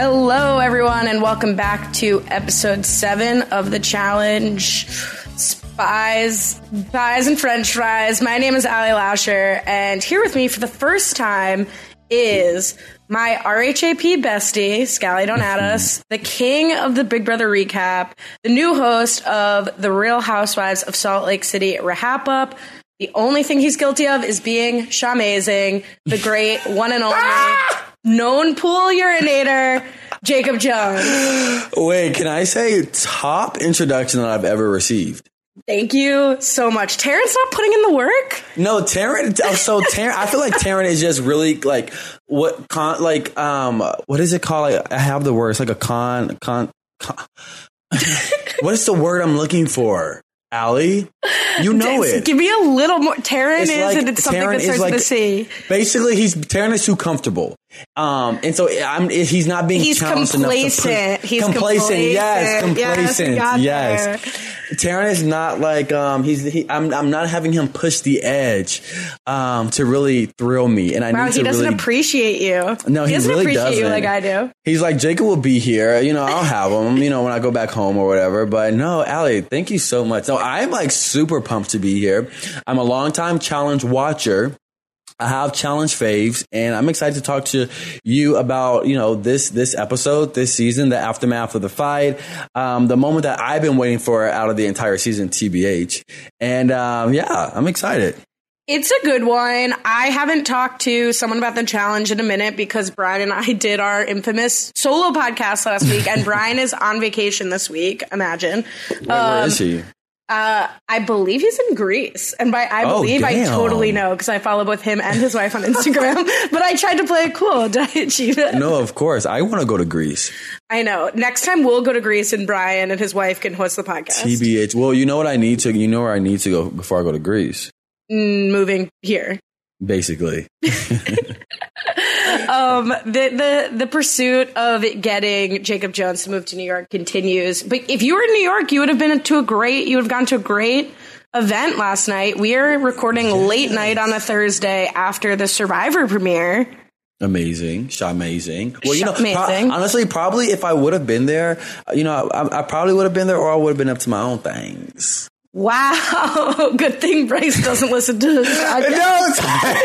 Hello, everyone, and welcome back to episode 7 of The Challenge. Spies and French fries. My name is Ali Lauscher, and here with me for the first time is my RHAP bestie, Scally Donatus, the king of the Big Brother recap, the new host of The Real Housewives of Salt Lake City, Rahap Up. The only thing he's guilty of is being Shamazing, the great one and only known pool urinator, Jacob Jones. Wait, can I say top introduction that I've ever received? Thank you so much. Terrence's not putting in the work? No, Terrence. So Terrence, I feel like Terrence is just really like what is it called? Like, I have the word. It's like a con. What is the word I'm looking for? Allie, you know it. Give me a little more. Terrence and it's something that starts with a C. Basically, Terrence is too comfortable. And so he's not being challenged complacent. enough to He's complacent. Yes, complacent. Yes. Terrence is not like I'm not having him push the edge to really thrill me, and he doesn't appreciate you. No, he doesn't really appreciate doesn't. You like I do. He's like, Jacob will be here. I'll have him. When I go back home or whatever. But no, Allie, thank you so much. No, I'm like super pumped to be here. I'm a longtime challenge watcher. I have challenge faves, and I'm excited to talk to you about, this episode, this season, the aftermath of the fight, the moment that I've been waiting for out of the entire season, TBH. And I'm excited. It's a good one. I haven't talked to someone about the challenge in a minute because Brian and I did our infamous solo podcast last week, and Brian is on vacation this week, imagine. Where is he? I believe he's in Greece. And by I believe, I totally know because I follow both him and his wife on Instagram. But I tried to play it cool. Did I achieve it? No, of course. I want to go to Greece. I know. Next time we'll go to Greece and Brian and his wife can host the podcast. TBH. Well, you know what I need to, where I need to go before I go to Greece? Moving here. Basically. The pursuit of getting Jacob Jones to move to New York continues. But if you were in New York, you would have gone to a great event last night. We are recording late night on a Thursday after the Survivor premiere. Amazing. Amazing. Well, amazing. Honestly, probably if I would have been there, I probably would have been there, or I would have been up to my own things. Wow. Good thing Bryce doesn't listen to this podcast. No,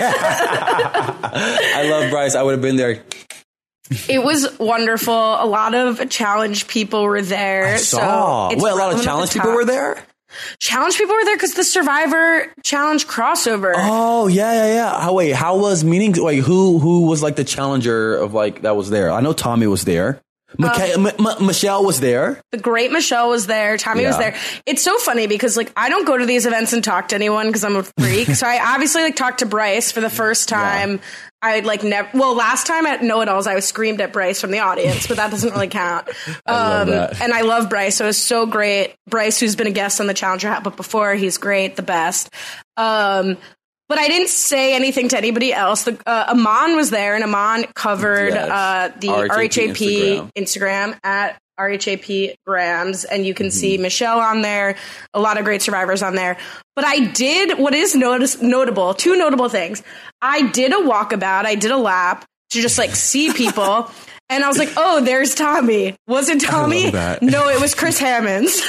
I love Bryce. I would have been there. It was wonderful. A lot of challenge people were there. I saw. So a lot of challenge people were there? Challenge people were there because the Survivor Challenge crossover. Oh, yeah. How was who was like the challenger of like that was there? I know Tommy was there. Michelle was there. The great Michelle was there. Tommy was there. It's so funny because I don't go to these events and talk to anyone because I'm a freak. So I obviously talked to Bryce for the first time. Yeah. I never. Well, last time at Know It Alls, I screamed at Bryce from the audience, but that doesn't really count. I love that. And I love Bryce. So it was so great. Bryce, who's been a guest on the Challenger Hat, but before he's great, the best. But I didn't say anything to anybody else. Aman was there, and Aman covered the RHAP Instagram at RHAP Grams, and you can see Michelle on there, a lot of great survivors on there. But I did, what is notable, two notable things. I did a walkabout, I did a lap to just see people. And I was like, oh, there's Tommy. Was it Tommy? No, it was Chris Hammonds.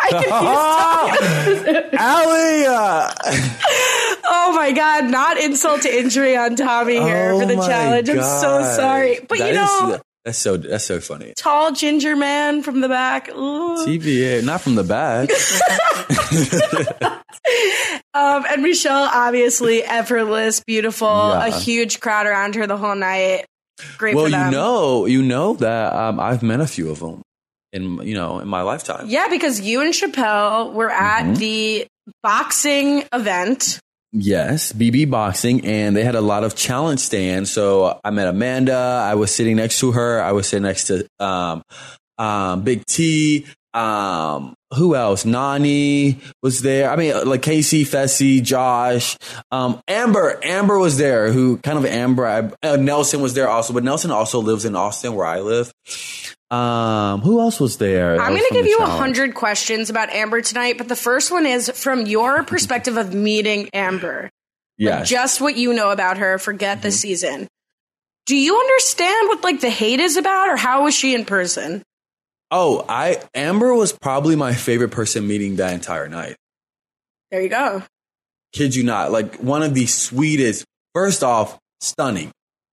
I confused Allie! Oh my God, not insult to injury on Tommy here for the challenge. I'm so sorry. But that's so funny. Tall ginger man from the back. Ooh. TBA, not from the back. And Michelle, obviously effortless, beautiful, a huge crowd around her the whole night. Great for them. you know that I've met a few of them in my lifetime. Yeah, because you and Chappelle were at the boxing event. Yes, BB Boxing, and they had a lot of challenge stands. So I met Amanda. I was sitting next to her. I was sitting next to Big T. Who else? Nani was there. I mean, Casey, Fessy, Josh, Amber was there. Nelson was there also, but Nelson also lives in Austin, where I live. Who else was there? I'm going to give you 100 questions about Amber tonight, but the first one is from your perspective of meeting Amber. Yes. Just what you know about her. Forget the season. Do you understand what like the hate is about, or how was she in person? Oh, Amber was probably my favorite person meeting that entire night. There you go. Kid you not. Like, one of the sweetest, first off, stunning.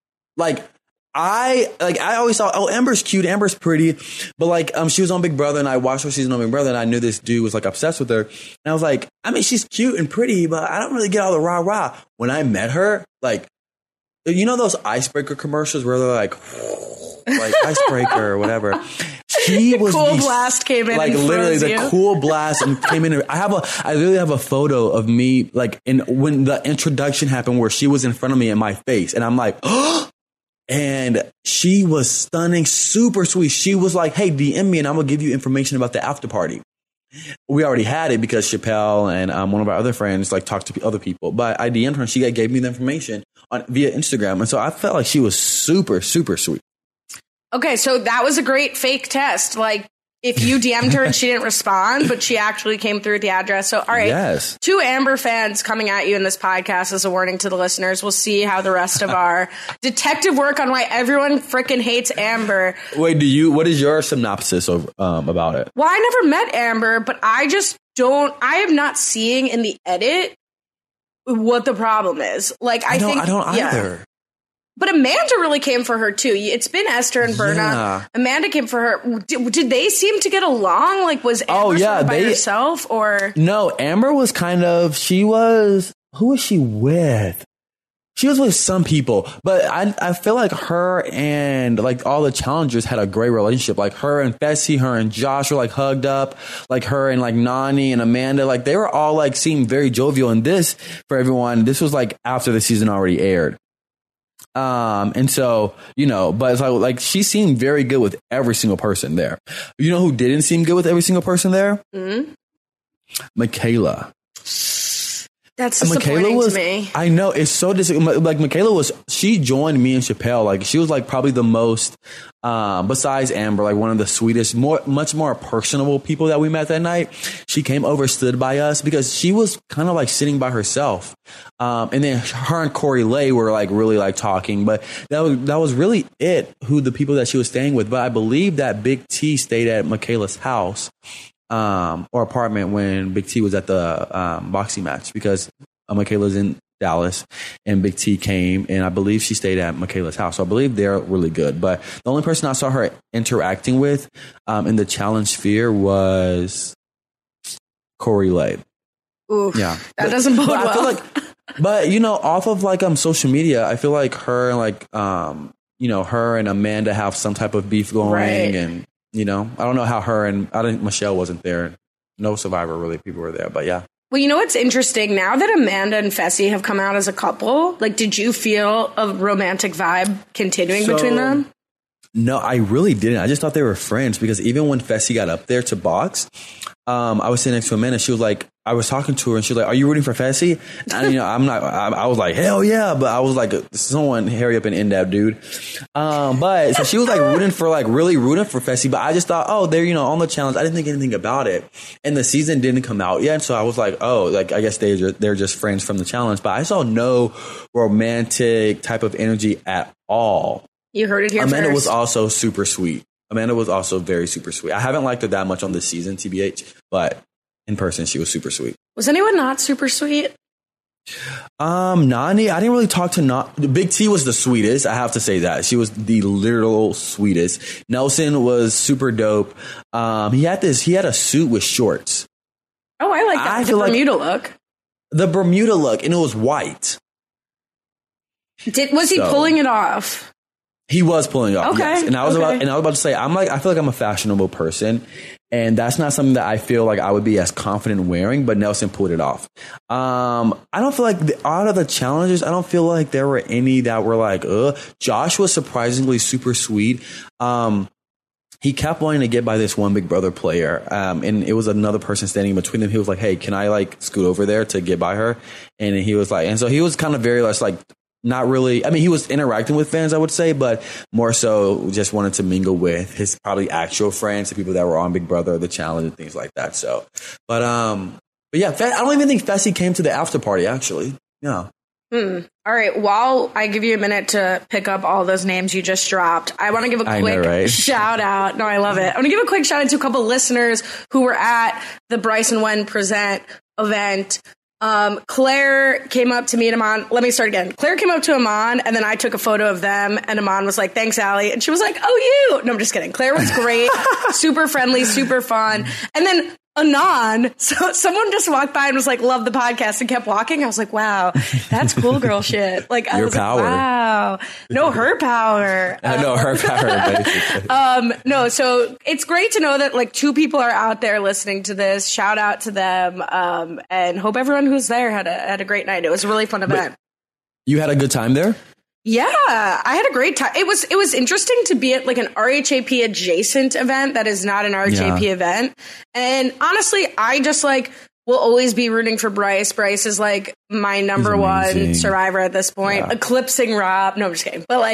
I always thought, oh, Amber's cute, Amber's pretty, but like, she was on Big Brother and I watched her season on Big Brother and I knew this dude was like obsessed with her. And I was like, I mean, she's cute and pretty, but I don't really get all the rah-rah. When I met her, like, you know those icebreaker commercials where they're like icebreaker or whatever. She was cool blast came in, like and literally the you. cool blast and came in. I literally have a photo of me like when the introduction happened where she was in front of me in my face, and I'm like, oh. And she was stunning, super sweet. She was like, hey, DM me and I'm gonna give you information about the after party. We already had it because Chappelle and one of our other friends like talked to other people, but I DM'd her and she gave me the information via Instagram, and so I felt like she was super, super sweet. Okay, so that was a great fake test. Like, if you DM'd her and she didn't respond, but she actually came through with the address. So, all right, yes. 2 Amber fans coming at you in this podcast as a warning to the listeners. We'll see how the rest of our detective work on why everyone freaking hates Amber. Wait, what is your synopsis of about it? Well, I never met Amber, but I am not seeing in the edit what the problem is. Like, I don't either. Yeah. But Amanda really came for her, too. It's been Esther and Berna. Yeah. Amanda came for her. Did they seem to get along? Like, was Amber by herself? Or no, Amber was who was she with? She was with some people. But I feel like her and, like, all the challengers had a great relationship. Like, her and Fessy, her and Josh were, like, hugged up. Like, her and, like, Nany and Amanda. Like, they were all, like, seemed very jovial. And this, for everyone, this was, like, after the season already aired. And so, you know, but it's like she seemed very good with every single person there. You know who didn't seem good with every single person there? Mm-hmm. Michaela. That's disappointing to me. I know, it's so disappointing. Like, Michaela she joined me and Chappelle. Like, she was like probably the most, besides Amber, like one of the sweetest, much more personable people that we met that night. She came over, stood by us because she was kind of like sitting by herself. And then her and Corey Lay were like really like talking, but that was really the people that she was staying with. But I believe that Big T stayed at Michaela's house. Or apartment when Big T was at the boxing match, because Michaela's in Dallas and Big T came, and I believe she stayed at Michaela's house. So I believe they're really good. But the only person I saw her interacting with in the challenge sphere was Corey Lay. Oof, yeah, that doesn't bode well. I feel like, but you know, off of like social media, I feel like her and like you know, her and Amanda have some type of beef going, right. And you know, I don't know how I think Michelle wasn't there. No Survivor really people were there, but yeah. Well, you know what's interesting? Now that Amanda and Fessy have come out as a couple, like, did you feel a romantic vibe continuing between them? No, I really didn't. I just thought they were friends, because even when Fessy got up there to box, I was sitting next to Amanda. She was like, I was talking to her and she was like, are you rooting for Fessy? And, you know, I was like, hell yeah. But I was like, someone hurry up and end that dude. But so she was like really rooting for Fessy. But I just thought, oh, they're, you know, on the challenge. I didn't think anything about it. And the season didn't come out yet. So I was like, oh, like, I guess they're just friends from the challenge. But I saw no romantic type of energy at all. You heard it here Amanda first. was also super sweet. Amanda was also very super sweet. I haven't liked her that much on this season, TBH, but in person, she was super sweet. Was anyone not super sweet? Nany, I didn't really talk to Nany. Big T was the sweetest. I have to say that. She was the literal sweetest. Nelson was super dope. He had a suit with shorts. Oh, I like that. The Bermuda look. The Bermuda look, and it was white. Was he pulling it off? He was pulling off. Okay. Yes. And I was about to say, I feel like I'm a fashionable person, and that's not something that I feel like I would be as confident wearing, but Nelson pulled it off. I don't feel like out of the challenges, I don't feel like there were any that were like, Josh was surprisingly super sweet. He kept wanting to get by this one Big Brother player, and it was another person standing between them. He was like, hey, can I like scoot over there to get by her? And he was like, and so he was kind of very less like, not really. I mean, he was interacting with fans, I would say, but more so just wanted to mingle with his probably actual friends, the people that were on Big Brother, the challenge, and things like that. So, but yeah, I don't even think Fessy came to the after party, actually. No. All right. While I give you a minute to pick up all those names you just dropped, I want to give a quick shout out. No, I love it. I want to give a quick shout out to a couple listeners who were at the Bryce and Wen Present event. Claire came up to me and Aman. Let me start again. Claire came up to Aman, and then I took a photo of them, and Aman was like, "Thanks, Allie." And she was like, "Oh, you." No, I'm just kidding. Claire was great, super friendly, super fun. And then Anon, so someone just walked by and was like, "Love the podcast," and kept walking. I was like, "Wow, that's cool girl shit." Like, I was power. Like, wow, no, her power. No, her power. Basically. No, so it's great to know that like 2 people are out there listening to this. Shout out to them, and hope everyone who's there had a great night. It was a really fun event. You had a good time there? Yeah, I had a great time. It was interesting to be at like an RHAP adjacent event that is not an RHAP event. And honestly, I just like will always be rooting for Bryce. Bryce is like my number one survivor at this point, eclipsing Rob. No, I'm just kidding. But like,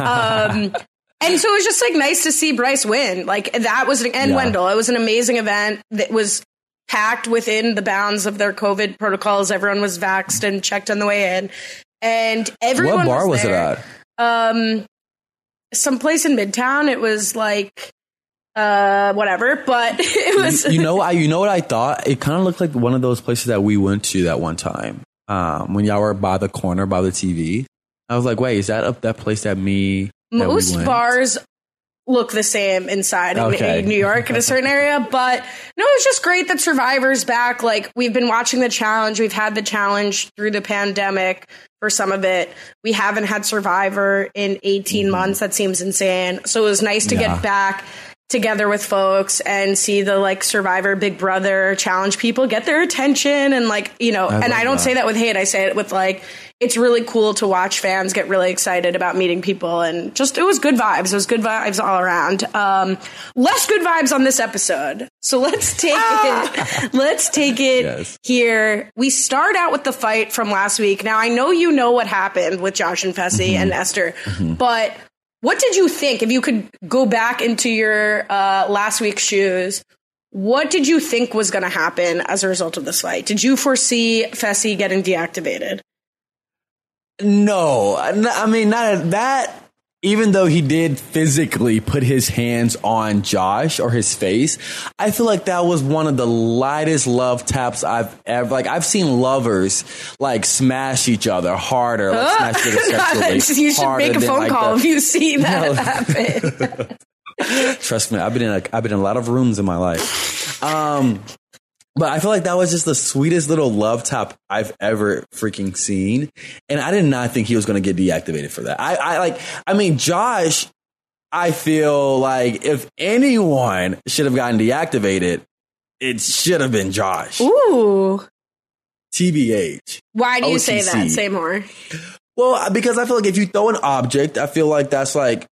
and so it was just like nice to see Bryce win. Like that was, and Wendell, it was an amazing event that was packed within the bounds of their COVID protocols. Everyone was vaxxed and checked on the way in. And everyone. What bar was it at? Someplace in Midtown. It was like whatever, but it was. You know what I thought? It kind of looked like one of those places that we went to that one time when y'all were by the corner by the TV. I was like, wait, is that that place that most bars look the same inside in New York in a certain area, but no, it's just great that Survivor's back. Like we've been watching the challenge. We've had the challenge through the pandemic for some of it. We haven't had Survivor in 18 months. That seems insane. So it was nice to get back together with folks and see the like Survivor Big Brother challenge people get their attention. And like, you know, and I don't say that with hate. I say it with like, it's really cool to watch fans get really excited about meeting people, and just, it was good vibes. It was good vibes all around. Less good vibes on this episode. So let's take it. Let's take it here. We start out with the fight from last week. Now I know you know what happened with Josh and Fessy and Esther, but what did you think? If you could go back into your last week's shoes, what did you think was going to happen as a result of this fight? Did you foresee Fessy getting deactivated? No, I mean, not that. Even though he did physically put his hands on Josh or his face, I feel like that was one of the lightest love taps I've ever, like, I've seen lovers like smash each other harder, like smash each other sexually. You should make a phone call if you see that happen. Trust me, I've been in a lot of rooms in my life. But I feel like that was just the sweetest little love tap I've ever freaking seen. And I did not think he was going to get deactivated for that. I mean, Josh, I feel like if anyone should have gotten deactivated, it should have been Josh. Ooh. TBH. Why do you say that? Say more. Well, because I feel like if you throw an object, I feel like that's like,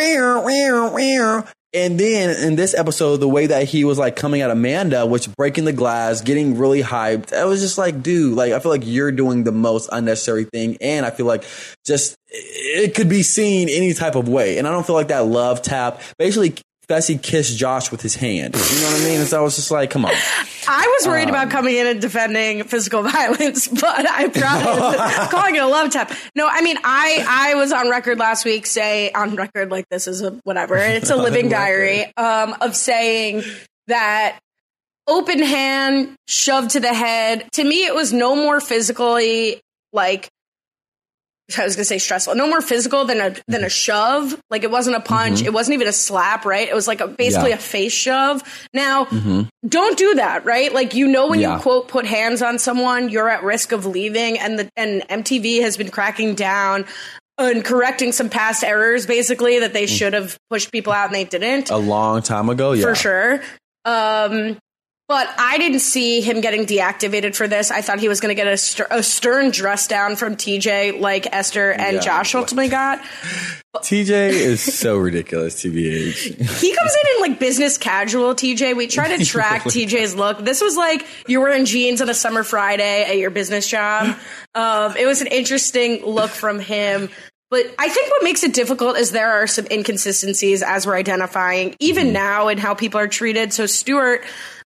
and then in this episode, the way that he was like coming at Amanda, which breaking the glass, getting really hyped, I was just like, dude, like, I feel like you're doing the most unnecessary thing. And I feel like just it could be seen any type of way. And I don't feel like that love tap. Basically, Fessy kissed Josh with his hand. You know what I mean? And so I was just like, come on. I was worried about coming in and defending physical violence, but I promise calling it a love tap. No, I mean, I was on record last week on record like this is a whatever. It's a living diary of saying that open hand, shoved to the head. To me, it was no more physically like, I was going to say stressful. No more physical than a shove. Like it wasn't a punch. It wasn't even a slap, right? It was like basically a face shove. Now, don't do that, right? Like, you know, when you quote put hands on someone, you're at risk of leaving. And MTV has been cracking down and correcting some past errors, basically, that they should have pushed people out and they didn't. A long time ago, yeah. For sure. But I didn't see him getting deactivated for this. I thought he was going to get a stern dress down from TJ like Esther and Josh ultimately got. TJ is so ridiculous, TBH. He comes in like business casual, TJ. We try to track TJ's look. This was like you're wearing jeans on a summer Friday at your business job. It was an interesting look from him. But I think what makes it difficult is there are some inconsistencies as we're identifying, even now, in how people are treated. So Stuart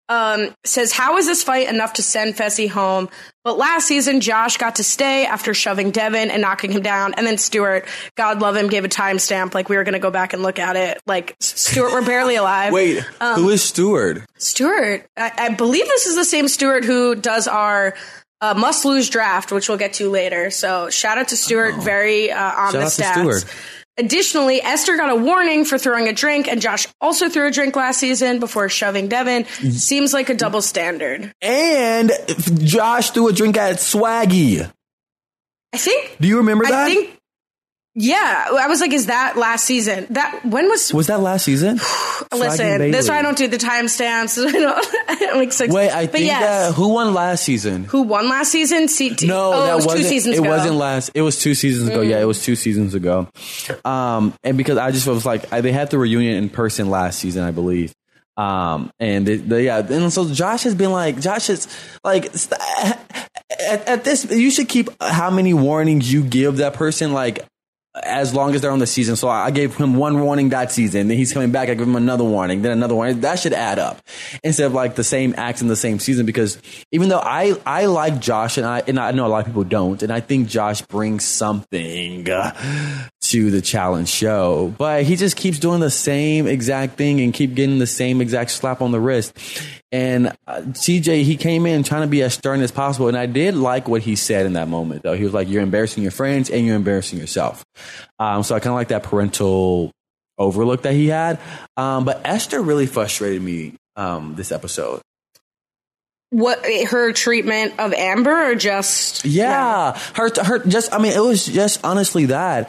says, how is this fight enough to send Fessy home? But last season, Josh got to stay after shoving Devin and knocking him down. And then Stuart, God love him, gave a timestamp. Like, we were going to go back and look at it. Like, Stuart, we're barely alive. Wait, who is Stuart? Stuart. I believe this is the same Stuart who does our must lose draft, which we'll get to later. So shout out to Stuart, very on the stats. Additionally, Esther got a warning for throwing a drink, and Josh also threw a drink last season before shoving Devin. Seems like a double standard. And Josh threw a drink at Swaggy. I think. Do you remember that? I think. Yeah, I was like, is that last season? When was that last season? Listen, this is why I don't do the timestamps. I'm like 6. Wait, I think that who won last season? Who won last season? No, that wasn't 2 seasons ago. It wasn't last. It was 2 seasons ago. Yeah, it was 2 seasons ago. And because I just was like, they had the reunion in person last season, I believe. And so Josh is like, at this, you should keep how many warnings you give that person, like, as long as they're on the season. So I gave him 1 warning that season. Then he's coming back. I give him another warning, then another warning. That should add up instead of like the same acts in the same season. Because even though I like Josh, and I know a lot of people don't, and I think Josh brings something to the challenge show, but he just keeps doing the same exact thing and keep getting the same exact slap on the wrist. And TJ, he came in trying to be as stern as possible. And I did like what he said in that moment, though. He was like, you're embarrassing your friends and you're embarrassing yourself. So I kind of like that parental overlook that he had. But Esther really frustrated me this episode. What, her treatment of Amber, or just her just, I mean, it was just honestly that.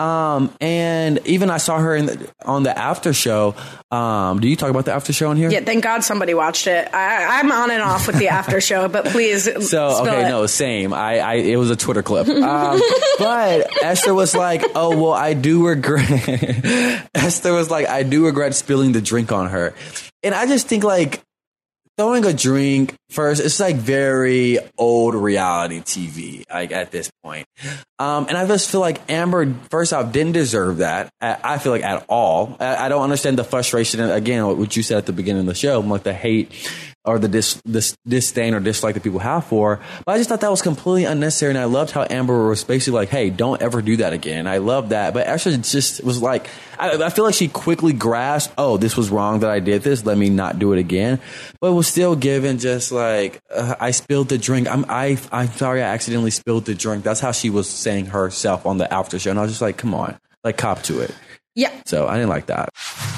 And even I saw her on the after show. Do you talk about the after show on here? Yeah, thank God somebody watched it. I'm on and off with the after show, but please. Same. It was a Twitter clip. But Esther was like, oh well, I do regret. Esther was like, I do regret spilling the drink on her, and I just think like, throwing a drink first, it's like very old reality TV, like at this point. And I just feel like Amber, first off, didn't deserve that. I feel like at all. I don't understand the frustration. And again, what you said at the beginning of the show, like the hate or the disdain or dislike that people have for her. But I just thought that was completely unnecessary. And I loved how Amber was basically like, hey, don't ever do that again. I love that. But Esther just was like, I feel like she quickly grasped, oh, this was wrong that I did this. Let me not do it again. But was still given just like, I spilled the drink. I'm sorry I accidentally spilled the drink. That's how she was saying herself on the after show. And I was just like, come on, like cop to it. Yeah. So I didn't like that.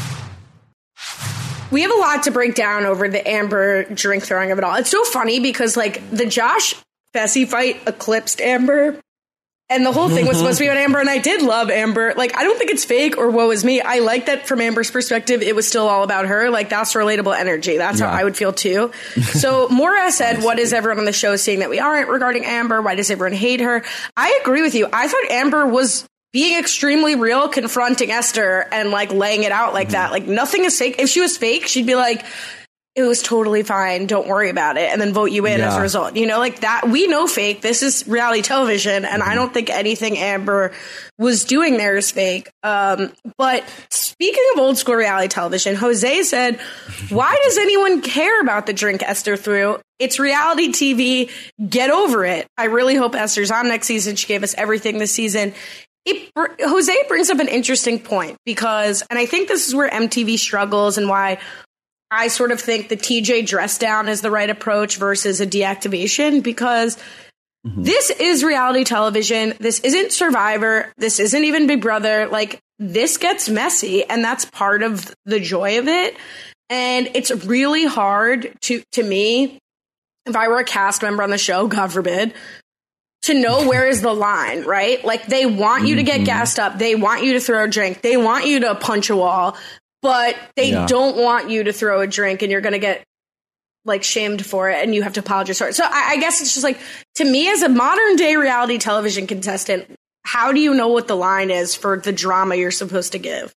We have a lot to break down over the Amber drink throwing of it all. It's so funny because like the Josh Fessy fight eclipsed Amber. And the whole thing was supposed to be about Amber, and I did love Amber. Like, I don't think it's fake or woe is me. I like that from Amber's perspective, it was still all about her. Like, that's relatable energy. That's how I would feel, too. So, Maura said, what is everyone on the show seeing that we aren't regarding Amber? Why does everyone hate her? I agree with you. I thought Amber was being extremely real, confronting Esther and, like, laying it out like that. Like, nothing is fake. If she was fake, she'd be like, it was totally fine. Don't worry about it. And then vote you in as a result. You know, like that. We know fake. This is reality television. And I don't think anything Amber was doing there is fake. But speaking of old school reality television, Jose said, why does anyone care about the drink Esther threw? It's reality TV. Get over it. I really hope Esther's on next season. She gave us everything this season. Jose brings up an interesting point because, and I think this is where MTV struggles and why I sort of think the TJ dress down is the right approach versus a deactivation, because this is reality television. This isn't Survivor. This isn't even Big Brother. Like, this gets messy, and that's part of the joy of it. And it's really hard to me, if I were a cast member on the show, God forbid, to know where is the line, right? Like, they want you to get gassed up. They want you to throw a drink. They want you to punch a wall. But they don't want you to throw a drink and you're going to get like shamed for it and you have to apologize for it. So I guess it's just like, to me as a modern day reality television contestant, how do you know what the line is for the drama you're supposed to give?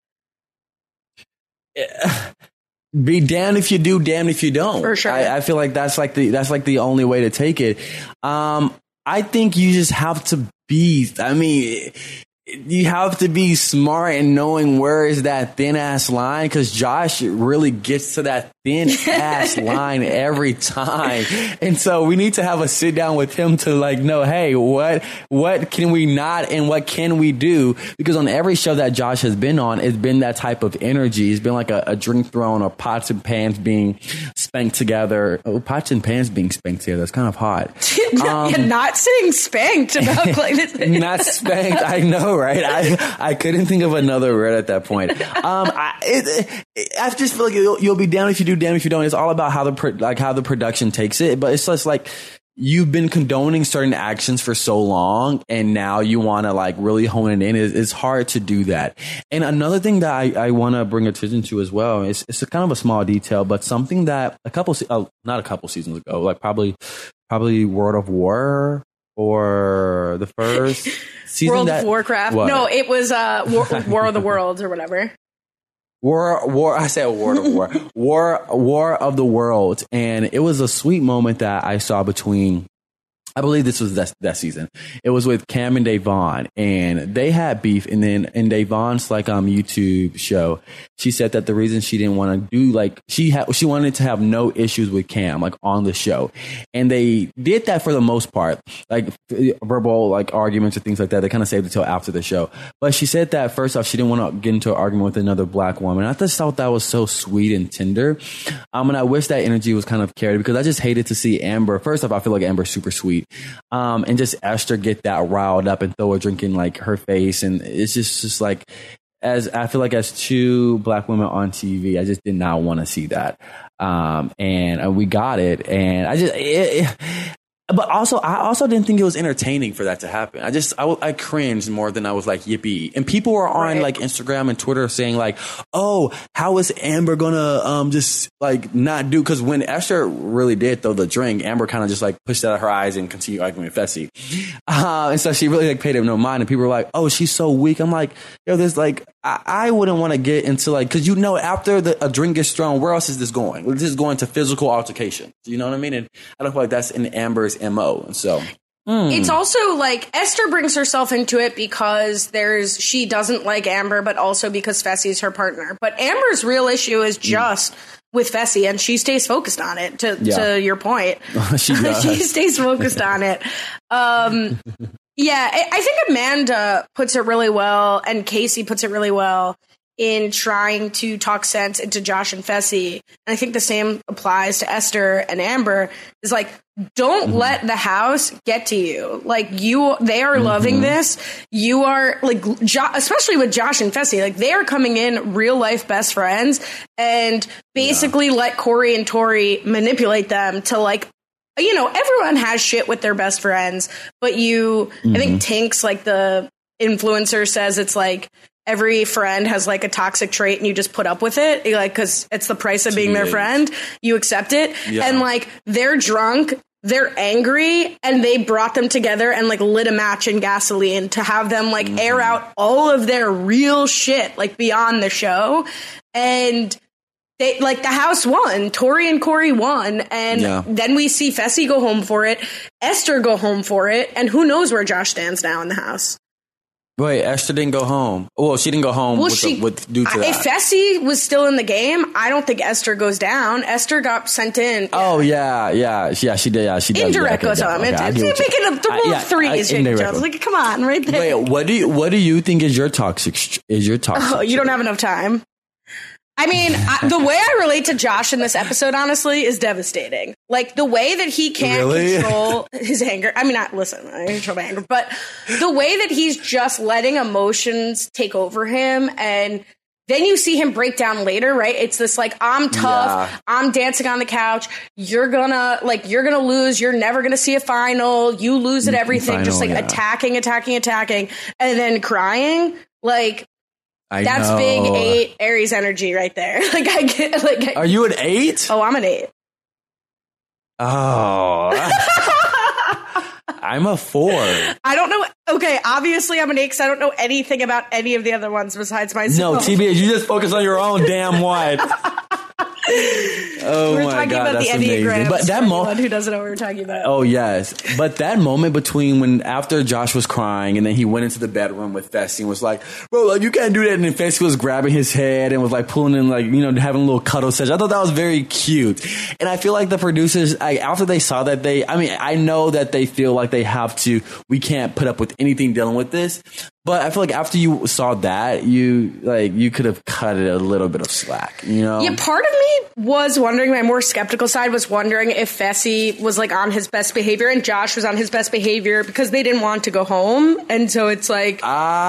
Be damned if you do, damned if you don't. For sure. I feel like that's like the only way to take it. I think you just have to be, I mean, you have to be smart in knowing where is that thin ass line, because Josh really gets to that thin ass line every time. And so we need to have a sit down with him to like know, hey, what can we not and what can we do? Because on every show that Josh has been on, it's been that type of energy. It's been like a drink thrown or pots and pans being spanked together. Oh, pots and pans being spanked together. That's kind of hot. You're not saying spanked about not spanked. I know, right? I couldn't think of another word at that point. I just feel like you'll be down if you do, damn if you don't. It's all about how the production takes it. But it's just like you've been condoning certain actions for so long, and now you want to like really hone it in. It's hard to do that. And another thing that I want to bring attention to as well, it's a kind of a small detail, but something that not a couple seasons ago, like probably World of War or the first season. World of Warcraft. What? No, it was War of the Worlds or whatever. I said War of War. War of the Worlds. And it was a sweet moment that I saw between, I believe this was that season. It was with Cam and Davon, and they had beef. And then in Davon's like YouTube show, she said that the reason she didn't want to do like she wanted to have no issues with Cam like on the show, and they did that for the most part, like verbal like arguments or things like that. They kind of saved it till after the show. But she said that first off, she didn't want to get into an argument with another black woman. I just thought that was so sweet and tender. And I wish that energy was kind of carried, because I just hated to see Amber. First off, I feel like Amber's super sweet. And just Esther get that riled up and throw a drink in like her face. And it's just like, as I feel like as two black women on TV, I just did not want to see that. And we got it. And but I also didn't think it was entertaining for that to happen. I cringed more than I was like, yippee. And people were on like Instagram and Twitter saying like, oh, how is Amber gonna just like not do? Because when Esther really did throw the drink, Amber kind of just like pushed out of her eyes and continued arguing with Fessy. And so she really like paid him no mind. And people were like, oh, she's so weak. I'm like, yo, there's like, I wouldn't want to get into like, because after a drink gets thrown, where else is this going? This is going to physical altercation. You know what I mean? And I don't feel like that's in Amber's MO. And so it's also like Esther brings herself into it because she doesn't like Amber, but also because Fessy's her partner. But Amber's real issue is just with Fessy, and she stays focused on it. To your point, she stays focused on it. Yeah, I think Amanda puts it really well, and Casey puts it really well in trying to talk sense into Josh and Fessy. And I think the same applies to Esther and Amber. Is like, don't let the house get to you. Like they are loving this. You are like, especially with Josh and Fessy, like they are coming in real life best friends, and basically let Corey and Tori manipulate them to like, you know, everyone has shit with their best friends, but I think Tinks, like the influencer, says it's like every friend has like a toxic trait and you just put up with it, like, because it's the price of being their friend. You accept it. Yeah. And like they're drunk, they're angry, and they brought them together and like lit a match in gasoline to have them like air out all of their real shit like beyond the show. And they like the house won. Tori and Corey won. And then we see Fessy go home for it, Esther go home for it, and who knows where Josh stands now in the house. Wait, Esther didn't go home. Well, she didn't go home due to that. If Fessy was still in the game, I don't think Esther goes down. Esther got sent in. Oh, yeah, she did. Yeah, she did. Indirect goes on. It's making a rule of threes. Like, come on, right there. Wait, what do you think is your toxic? Oh, you don't have enough time. I mean, the way I relate to Josh in this episode, honestly, is devastating. Like, the way that he can't control his anger. I mean, I control my anger, but the way that he's just letting emotions take over him, and then you see him break down later, right? It's this, like, I'm tough, I'm dancing on the couch, you're gonna lose, you're never gonna see a final, you lose at everything, just, like, attacking, and then crying, like... That's big 8 Aries energy right there. Like I get like. Are you an 8? Oh, I'm an 8. Oh. I'm a 4. I don't know. Okay, obviously I'm an 8 because I don't know anything about any of the other ones besides myself. No, TBH, you just focus on your own damn one. Oh we're my talking God, about that's the amazing. Enneagrams. But that moment who doesn't know what we're talking about? Oh yes, but that moment between when after Josh was crying and then he went into the bedroom with Fessy and was like, "Bro, like you can't do that," and then Fessy was grabbing his head and was like pulling him, like having a little cuddle session. I thought that was very cute, and I feel like the producers, after they saw that, I know that they feel like they have to. We can't put up with anything dealing with this. But I feel like after you saw that, you could have cut it a little bit of slack, Yeah, part of me was wondering, my more skeptical side was wondering if Fessy was like on his best behavior and Josh was on his best behavior because they didn't want to go home. And so it's like,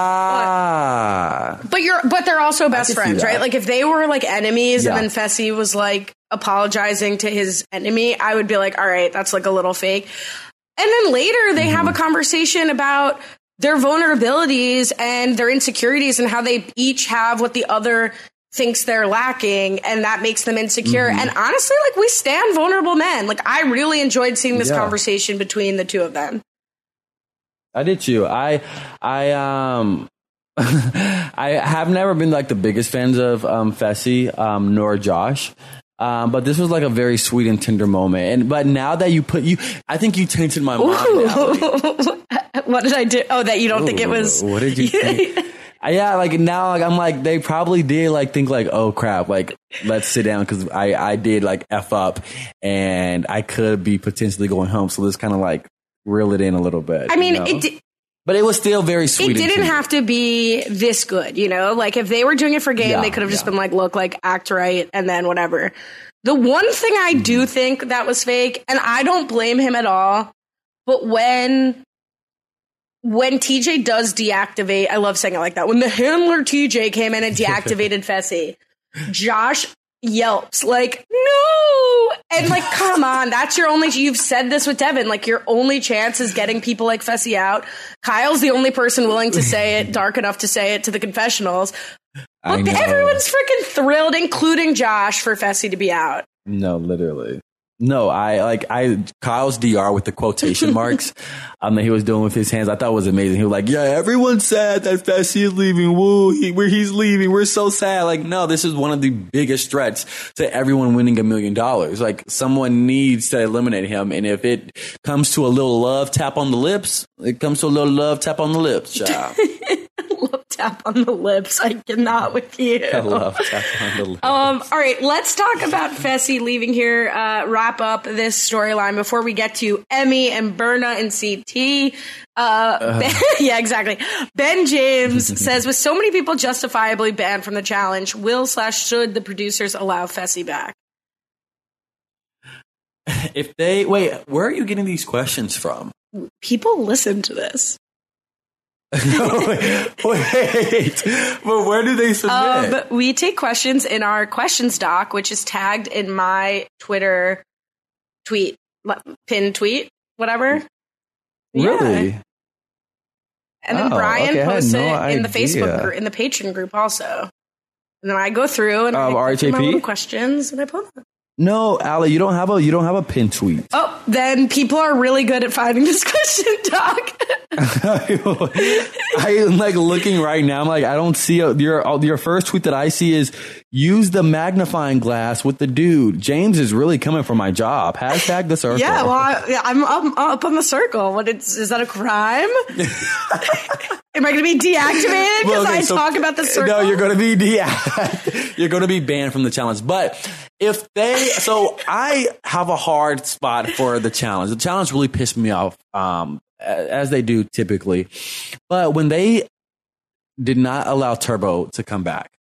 but they're also best friends, right? Like if they were like enemies and then Fessy was like apologizing to his enemy, I would be like, all right, that's like a little fake. And then later they have a conversation about their vulnerabilities and their insecurities and how they each have what the other thinks they're lacking, and that makes them insecure. And honestly, like, we stand vulnerable men. Like, I really enjoyed seeing this conversation between the two of them. I did too. I have never been like the biggest fans of Fessy nor Josh. But this was like a very sweet and tender moment. But now that I think you tainted my mind. What did I do? Oh, that you don't think it was. What did you think? Yeah, like now, like I'm like they probably did like think like, oh crap, like let's sit down because I did like F up and I could be potentially going home. So let's kind of like reel it in a little bit. I mean, but it was still very sweet. It didn't have to be this good, Like if they were doing it for game, they could have just been like, look, like act right, and then whatever. The one thing I do think that was fake, and I don't blame him at all, but when TJ does deactivate, I love saying it like that. When the handler TJ came in and deactivated Fessy, Josh yelps like, no! And like, come on, that's your only, you've said this with Devin, like your only chance is getting people like Fessy out. Kyle's the only person willing to say it, dark enough to say it to the confessionals. But everyone's freaking thrilled, including Josh, for Fessy to be out. No, literally. No, Kyle's DR with the quotation marks that he was doing with his hands, I thought was amazing. He was like, yeah, everyone's sad that Fessy is leaving. Woo, he's leaving. We're so sad. Like, no, this is one of the biggest threats to everyone winning $1 million. Like, someone needs to eliminate him. And if it comes to a little love tap on the lips, it comes to a little love tap on the lips, child. Love tap on the lips. I cannot with you. I love tap on the lips. All right, let's talk about Fessy leaving here. Wrap up this storyline before we get to Emmy and Berna and CT. Yeah, exactly. Ben James says, with so many people justifiably banned from the challenge, should the producers allow Fessy back? Where are you getting these questions from? People listen to this. Wait, but where do they submit? We take questions in our questions doc, which is tagged in my Twitter tweet, pinned tweet, whatever. Really? Yeah. And then Brian posts it in the idea. Facebook group, in the Patreon group also. And then I go through and I go through my little questions and I post them. No, Allie, you don't have a pin tweet. Oh, then people are really good at finding this question, Doc. I'm like looking right now. I'm like, I don't see your first tweet that I see is use the magnifying glass with the dude. James is really coming for my job. Hashtag the circle. Yeah, well, I'm up on the circle. Is that a crime? Am I going to be deactivated because talk about the circle? No, you're going to be you're going to be banned from the challenge. But I have a hard spot for the challenge. The challenge really pissed me off, as they do typically. But when they did not allow Turbo to come back,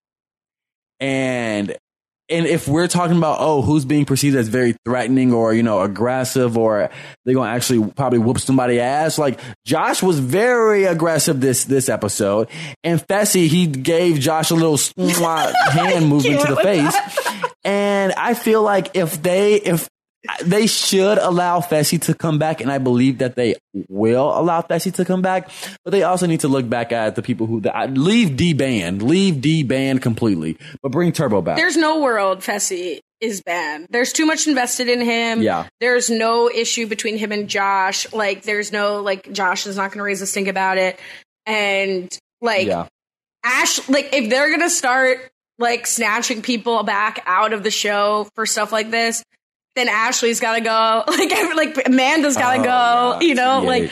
and if we're talking about, who's being perceived as very threatening or, aggressive, or they're going to actually probably whoop somebody's ass, like Josh was very aggressive this episode. And Fessy, he gave Josh a little hand movement to the face. That. And I feel like if they should allow Fessy to come back, and I believe that they will allow Fessy to come back, but they also need to look back at the people who leave D banned completely, but bring Turbo back. There's no world Fessy is banned. There's too much invested in him. Yeah. There's no issue between him and Josh. Like, there's no, like, Josh is not going to raise a stink about it. And, like, Ash, like, if they're going to start like snatching people back out of the show for stuff like this, then Ashley's got to go. Like Amanda's got to go. You know, like.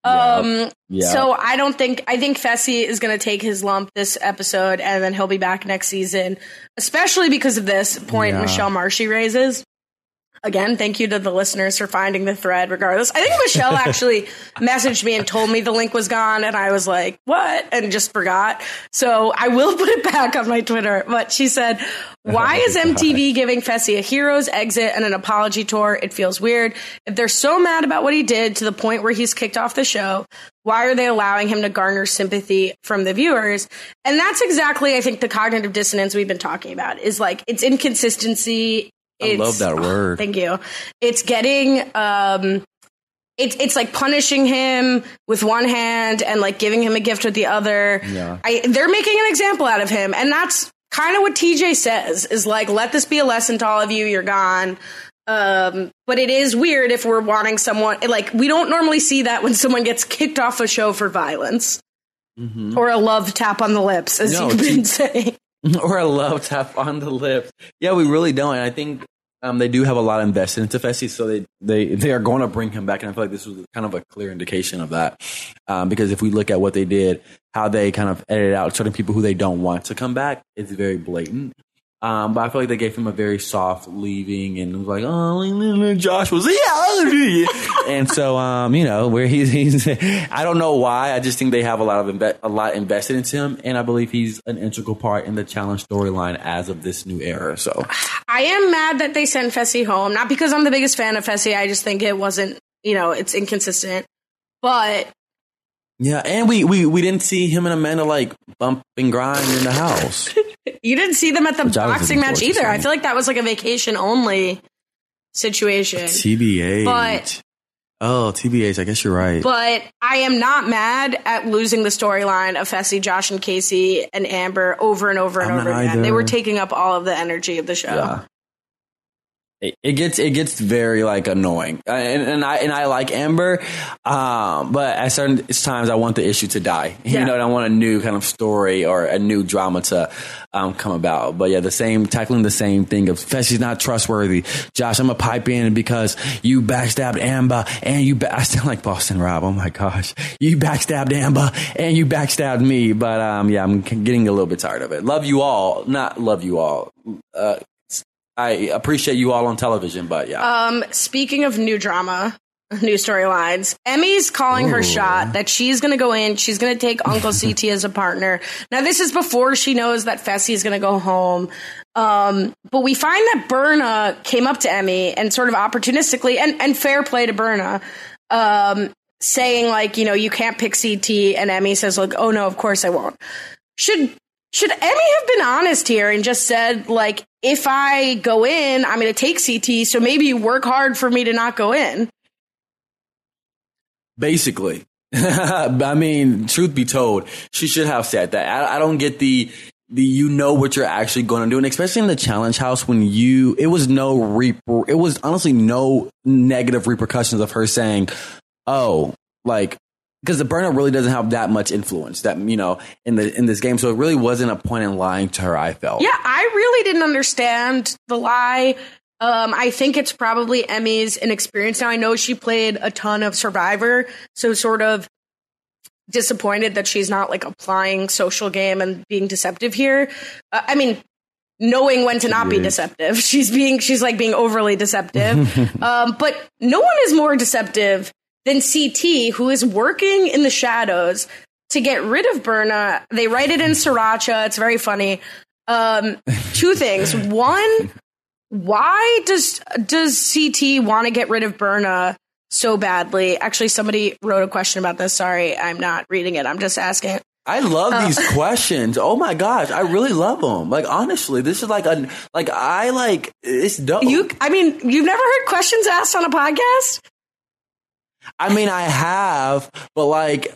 So I think Fessy is going to take his lump this episode, and then he'll be back next season, especially because of this point Michelle Marshy raises. Again, thank you to the listeners for finding the thread regardless. I think Michelle actually messaged me and told me the link was gone, and I was like, what? And just forgot. So I will put it back on my Twitter. But she said, why is MTV giving Fessy a hero's exit and an apology tour? It feels weird. If they're so mad about what he did to the point where he's kicked off the show, why are they allowing him to garner sympathy from the viewers? And that's exactly, I think, the cognitive dissonance we've been talking about, is like its inconsistency. I love that word. Thank you. It's getting, it's like punishing him with one hand and like giving him a gift with the other. Yeah. They're making an example out of him. And that's kind of what TJ says, is like, let this be a lesson to all of you. You're gone. But it is weird if we're wanting someone, like, we don't normally see that when someone gets kicked off a show for violence or a love tap on the lips, as you've been saying. Or a love tap on the lips. Yeah, we really don't. And I think they do have a lot invested into Fessy, so they are going to bring him back. And I feel like this was kind of a clear indication of that. Because if we look at what they did, how they kind of edited out certain people who they don't want to come back, it's very blatant. But I feel like they gave him a very soft leaving, and it was like, oh, Josh was, and so, you know, where he's, I don't know why. I just think they have a lot invested into him, and I believe he's an integral part in the challenge storyline as of this new era. So I am mad that they sent Fessy home, not because I'm the biggest fan of Fessy. I just think it wasn't, you know, it's inconsistent, but. Yeah, and we didn't see him and Amanda like bump and grind in the house. You didn't see them at the boxing match either. I feel like that was like a vacation only situation. TBH. But TBH, I guess you're right. But I am not mad at losing the storyline of Fessy, Josh and Casey and Amber over and over and over again. Either. They were taking up all of the energy of the show. Yeah. It gets very like annoying, and I like Amber, but at certain times I want the issue to die. You know, and I want a new kind of story or a new drama to come about. But yeah, tackling the same thing of Fessy's not trustworthy. Josh, I'm gonna pipe in because you backstabbed Amber and I sound like Boston Rob. Oh my gosh, you backstabbed Amber and you backstabbed me. But yeah, I'm getting a little bit tired of it. Love you all, not love you all. I appreciate you all on television, but yeah. Speaking of new drama, new storylines, Emmy's calling her shot that she's going to go in. She's going to take Uncle CT as a partner. Now, this is before she knows that Fessy is going to go home. But we find that Berna came up to Emmy and sort of opportunistically, and fair play to Berna, saying like, you know, you can't pick CT. And Emmy says like, oh no, of course I won't. Should Emmy have been honest here and just said, like, if I go in, I'm going to take CT, so maybe you work hard for me to not go in? Basically. I mean, truth be told, she should have said that. I don't get the you know what you're actually going to do. And especially in the challenge house when it was honestly no negative repercussions of her saying, oh, like, because the Berna really doesn't have that much influence that, you know, in this game. So it really wasn't a point in lying to her, I felt. Yeah, I really didn't understand the lie. I think it's probably Emmy's inexperience. Now, I know she played a ton of Survivor, so sort of disappointed that she's not like applying social game and being deceptive here. I mean, knowing when to not be deceptive. She's like being overly deceptive. But no one is more deceptive than CT, who is working in the shadows to get rid of Berna. They write it in Sriracha. It's very funny. Two things. One, why does CT want to get rid of Berna so badly? Actually, somebody wrote a question about this. Sorry, I'm not reading it. I'm just asking. I love these questions. Oh my gosh, I really love them. Like, honestly, this is it's dope. You've never heard questions asked on a podcast? I mean, I have, but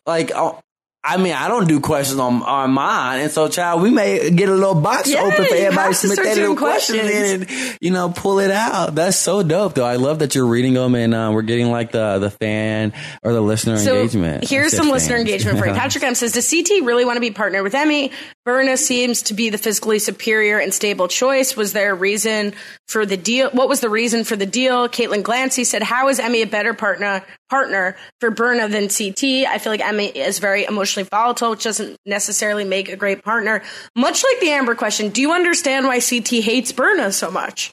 I don't do questions on mine. And so, child, we may get a little box open for everybody to submit their little questions in and, you know, pull it out. That's so dope, though. I love that you're reading them and we're getting like the fan or the listener engagement. Here's some listener engagement for you. Patrick M says, does CT really want to be partnered with Emmy? Berna seems to be the physically superior and stable choice. Was there a reason for the deal? What was the reason for the deal? Caitlin Glancy said, how is Emmy a better partner for Berna than CT? I feel like Emmy is very emotionally volatile, which doesn't necessarily make a great partner. Much like the Amber question, do you understand why CT hates Berna so much?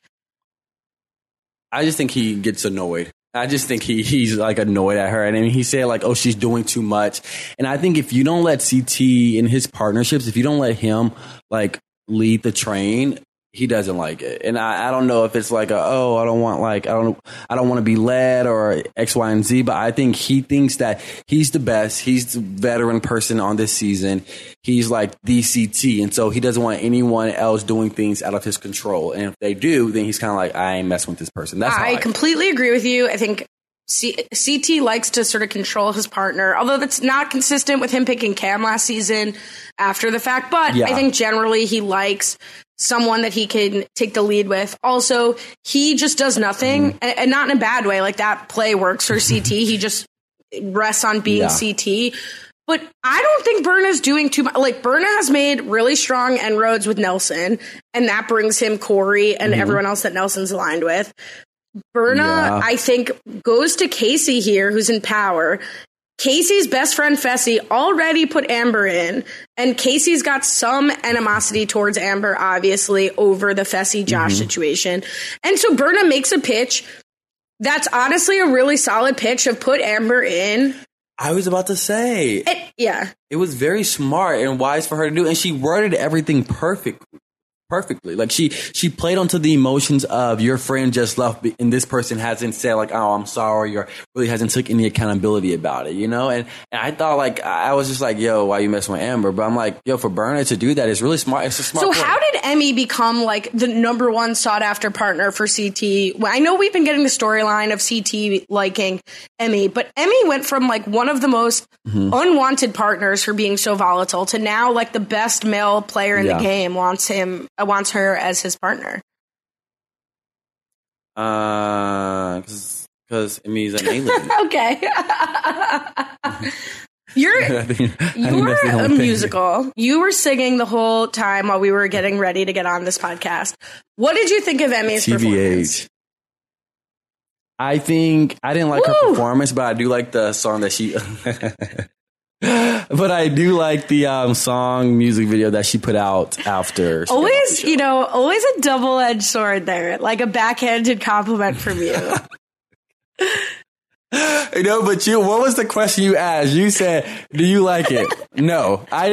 I just think he gets annoyed. I just think he's like annoyed at her. And I mean, he said like, oh, she's doing too much. And I think if you don't let CT in his partnerships, if you don't let him like lead the train, he doesn't like it. And I don't know if it's like, I don't want to be led or X, Y, and Z. But I think he thinks that he's the best. He's the veteran person on this season. He's like the CT. And so he doesn't want anyone else doing things out of his control. And if they do, then he's kind of like, I ain't messing with this person. That's how I completely agree with you. I think CT likes to sort of control his partner, although that's not consistent with him picking Cam last season after the fact. But yeah. I think generally he likes someone that he can take the lead with. Also, he just does nothing, and not in a bad way. Like, that play works for CT. He just rests on being CT. But I don't think Berna's doing too much. Like, Berna has made really strong inroads with Nelson, and that brings him Corey and everyone else that Nelson's aligned with. Berna, I think, goes to Casey here, who's in power. Casey's best friend, Fessy, already put Amber in, and Casey's got some animosity towards Amber, obviously, over the Fessy-Josh situation. And so Berna makes a pitch that's honestly a really solid pitch of put Amber in. I was about to say. It was very smart and wise for her to do, and she worded everything perfectly. Like she played onto the emotions of your friend just left and this person hasn't said like, oh, I'm sorry, or really hasn't took any accountability about it, you know? And I thought like, I was just like, yo, why you messing with Amber? But I'm like, yo, for Berna to do that is really smart. It's a smart So how did Emmy become like the number one sought after partner for CT? Well, I know we've been getting the storyline of CT liking Emmy, but Emmy went from like one of the most unwanted partners for being so volatile to now like the best male player in the game wants her as his partner. Because Emmy's an alien. Okay. You're a musical. You were singing the whole time while we were getting ready to get on this podcast. What did you think of Emmy's performance? I think I didn't like her performance, but I do like the song that she... But I do like the song music video that she put out after. Always a double-edged sword there, like a backhanded compliment from you. But what was the question you asked? You said, "Do you like it?" No, I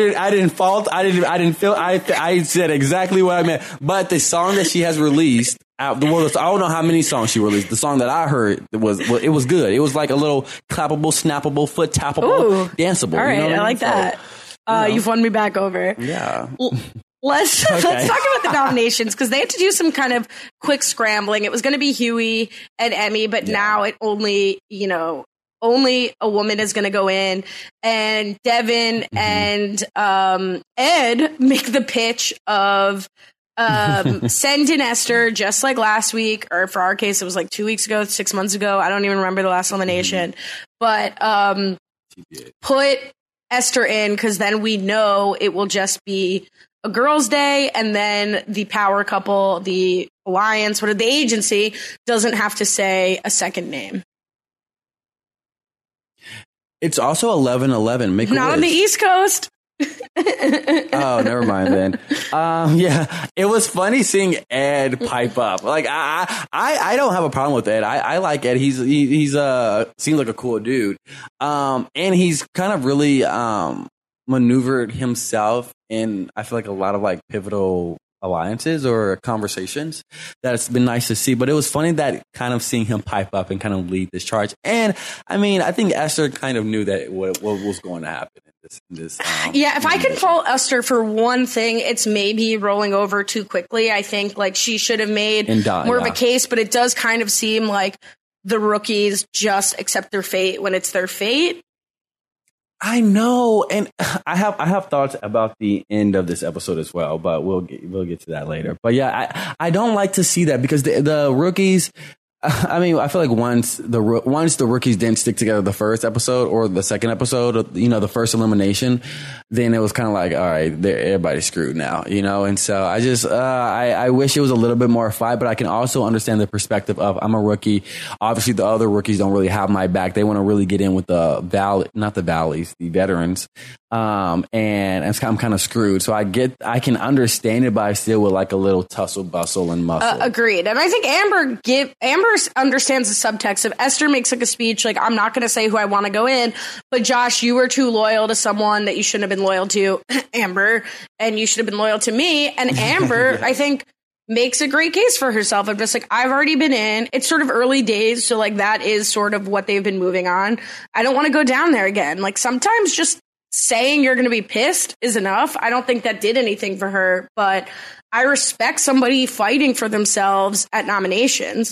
said exactly what I meant. But the song that she has released. I don't know how many songs she released. The song that I heard it was good. It was like a little clappable, snappable, foot tappable, danceable. All right, you know I like that. You've won me back over. Yeah. Let's talk about the nominations because they had to do some kind of quick scrambling. It was going to be Huey and Emmy, but now it only a woman is going to go in, and Devin and Ed make the pitch of send in Esther, just like last week, or for our case, it was like 2 weeks ago, 6 months ago. I don't even remember the last elimination, but put Esther in because then we know it will just be a girls' day, and then the power couple, the alliance, the agency doesn't have to say a second name. It's also 11/11. Make not on the East Coast. Oh, never mind then. It was funny seeing Ed pipe up. Like I don't have a problem with Ed. I like Ed. He's seems like a cool dude. And he's kind of really maneuvered himself in, I feel like, a lot of like pivotal alliances or conversations that it's been nice to see. But it was funny that kind of seeing him pipe up and kind of lead this charge. And I mean, I think Esther kind of knew that what was going to happen in this. If I can fault Esther for one thing, it's maybe rolling over too quickly. I think like she should have made more of a case, but it does kind of seem like the rookies just accept their fate when it's their fate. I know, and I have thoughts about the end of this episode as well, but we'll get to that later. But yeah, I don't like to see that because the rookies, I mean, I feel like once the rookies didn't stick together the first episode or the second episode, the first elimination, then it was kind of like, all right, everybody's screwed now, And so I just, I wish it was a little bit more fight, but I can also understand the perspective of I'm a rookie. Obviously, the other rookies don't really have my back. They want to really get in with the veterans. And I'm kind of screwed. So I can understand it, but I still would like a little tussle, bustle, and muscle. Agreed. And I think Amber understands the subtext of Esther makes like a speech like, I'm not going to say who I want to go in, but Josh, you were too loyal to someone that you shouldn't have been loyal to, Amber, and you should have been loyal to me. And Amber, I think, makes a great case for herself. I'm just like, I've already been in. It's sort of early days, so like that is sort of what they've been moving on. I don't want to go down there again. Like sometimes just saying you're going to be pissed is enough. I don't think that did anything for her, but I respect somebody fighting for themselves at nominations.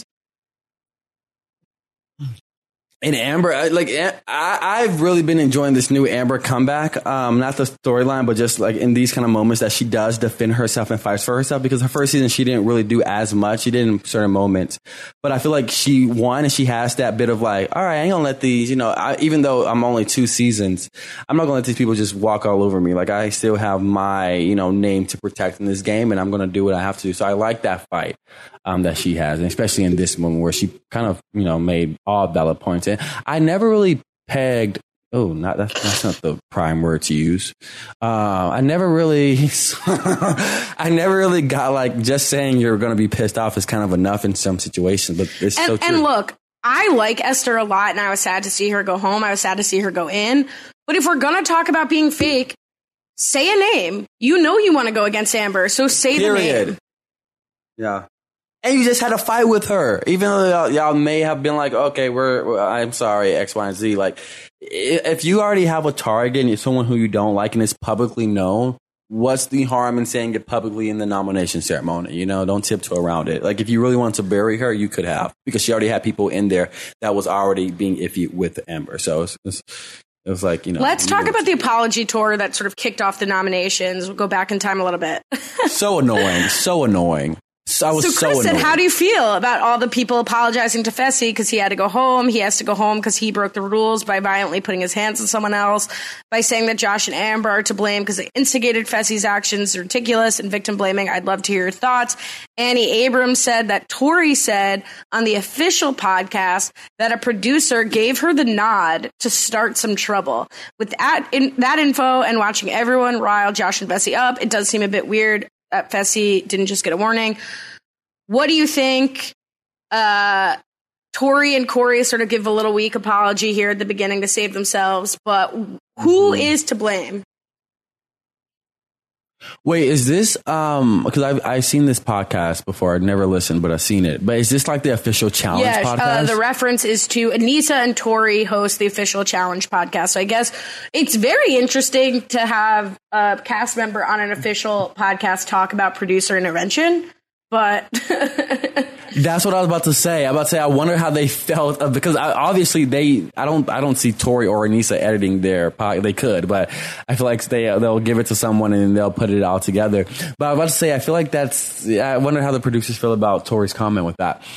And Amber, I've really been enjoying this new Amber comeback. Not the storyline, but just like in these kind of moments that she does defend herself and fights for herself. Because her first season, she didn't really do as much. She did in certain moments. But I feel like she won and she has that bit of like, all right, I ain't gonna let these, even though I'm only 2 seasons, I'm not gonna let these people just walk all over me. Like I still have my, name to protect in this game, and I'm gonna do what I have to do. So I like that fight that she has, and especially in this moment where she kind of, made all valid points. And I never really pegged. Oh, that's not the prime word to use. I never really got like just saying you're going to be pissed off is kind of enough in some situations, but it's so true. And look, I like Esther a lot, and I was sad to see her go home. I was sad to see her go in. But if we're going to talk about being fake, say a name. You want to go against Amber, so say the name. Yeah. And you just had a fight with her, even though y'all may have been like, okay, I'm sorry, X, Y, and Z. Like, if you already have a target and it's someone who you don't like and it's publicly known, what's the harm in saying it publicly in the nomination ceremony? Don't tiptoe around it. Like, if you really want to bury her, you could have, because she already had people in there that was already being iffy with Amber. So it was like, Let's talk about the apology tour that sort of kicked off the nominations. We'll go back in time a little bit. So annoying. So Kristen, how do you feel about all the people apologizing to Fessy because he had to go home? He has to go home because he broke the rules by violently putting his hands on someone else, by saying that Josh and Amber are to blame because they instigated Fessy's actions, ridiculous, and victim blaming. I'd love to hear your thoughts. Annie Abrams said that Tori said on the official podcast that a producer gave her the nod to start some trouble. With that info and watching everyone rile Josh and Fessy up, it does seem a bit weird that Fessy didn't just get a warning. What do you think? Tori and Corey sort of give a little weak apology here at the beginning to save themselves, but who is to blame? Wait, is this because I've seen this podcast before? I'd never listened, but I've seen it. But is this like the official challenge podcast? The reference is to Anissa and Tori host the official challenge podcast. So I guess it's very interesting to have a cast member on an official podcast talk about producer intervention. But that's what I was about to say. I wonder how they felt because obviously I don't see Tori or Anissa editing their podcast. They could, but I feel like they'll give it to someone and they'll put it all together. But I was about to say, I feel like I wonder how the producers feel about Tori's comment with that.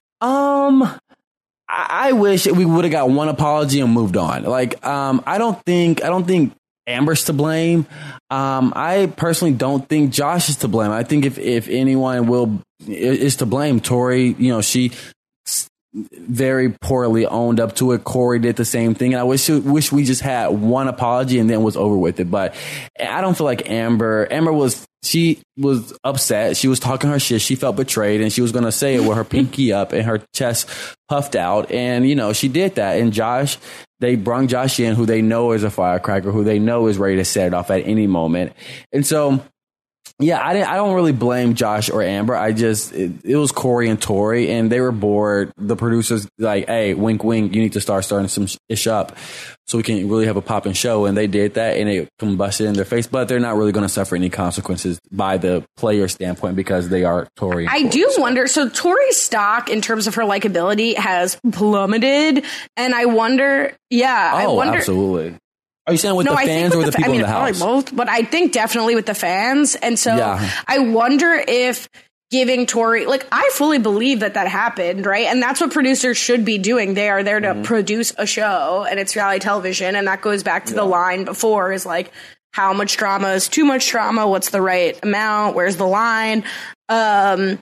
I wish we would have got one apology and moved on. Like, I don't think Amber's to blame. I personally don't think Josh is to blame. I think if anyone is to blame, Tori, she very poorly owned up to it. Corey did the same thing. And I wish we just had one apology and then was over with it. But I don't feel like Amber was upset. She was talking her shit. She felt betrayed and she was going to say it with her pinky up and her chest puffed out. And, she did that. And Josh, they brung Josh in, who they know is a firecracker, who they know is ready to set it off at any moment. And so, yeah, I don't really blame Josh or Amber. It was Corey and Tori, and they were bored. The producers like, hey, wink, wink, you need to starting some ish up so we can really have a popping show. And they did that, and it combusted in their face. But they're not really going to suffer any consequences by the player standpoint because they are Tori. I do wonder. So Tori's stock in terms of her likability has plummeted, and I wonder. Yeah, I wonder. Absolutely. Are you saying with the fans or with the people in the house? Both, but I think definitely with the fans. And so I wonder if giving Tori, like, I fully believe that happened, right? And that's what producers should be doing. They are there to produce a show, and it's reality television. And that goes back to the line before, is like, how much drama is too much drama? What's the right amount? Where's the line? But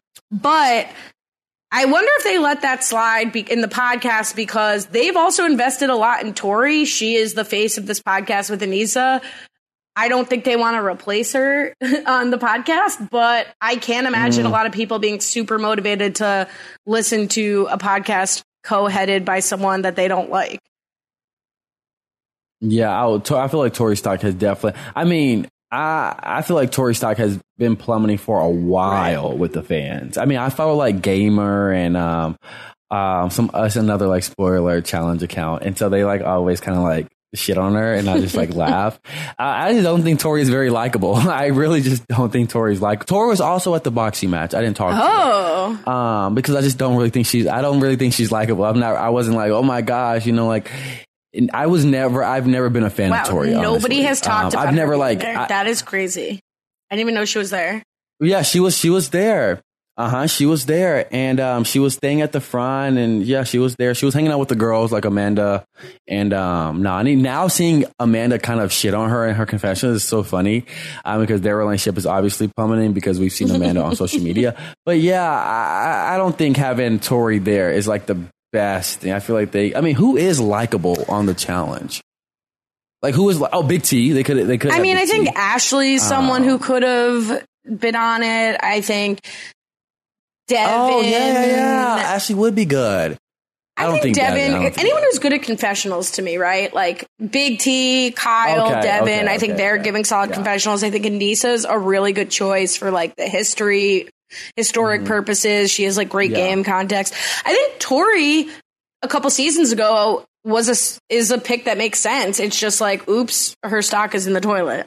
I wonder if they let that slide in the podcast, because they've also invested a lot in Tori. She is the face of this podcast with Anissa. I don't think they want to replace her on the podcast, but I can't imagine a lot of people being super motivated to listen to a podcast co-headed by someone that they don't like. Yeah, I feel like Tori stock has definitely. I mean, I feel like Tori stock has been plummeting for a while with the fans. I mean, I follow like Gamer and another like spoiler challenge account, and so they like always kind of like shit on her, and I just like laugh. I just don't think Tori is very likable. I really just don't think Tori's like. Tori was also at the boxing match. I didn't talk to her. Because I just don't really think I don't really think she's likable. I wasn't like, oh my gosh, like. I've never been a fan of Tori. Nobody honestly. has talked about. I've never her like. That is crazy. I didn't even know she was there. Yeah, she was there. She was there, and she was staying at the front, and yeah, she was there. She was hanging out with the girls like Amanda and Nany. Now seeing Amanda kind of shit on her in her confessions is so funny, because their relationship is obviously plummeting because we've seen Amanda on social media. But yeah, I don't think having Tori there is like the best thing. I feel like who is likable on the challenge? Like, who is Big T? They could. I mean, I think Ashley's someone who could have been on it. I think Devin. Oh yeah. Ashley would be good. I don't think Devin. Anyone who's good at confessionals to me, right? Like Big T, Kyle, Devin. I think they're giving solid confessionals. I think Anissa's a really good choice for like the historic purposes. She has like great game context. I think Tori a couple seasons ago is a pick that makes sense. It's just like, oops, her stock is in the toilet.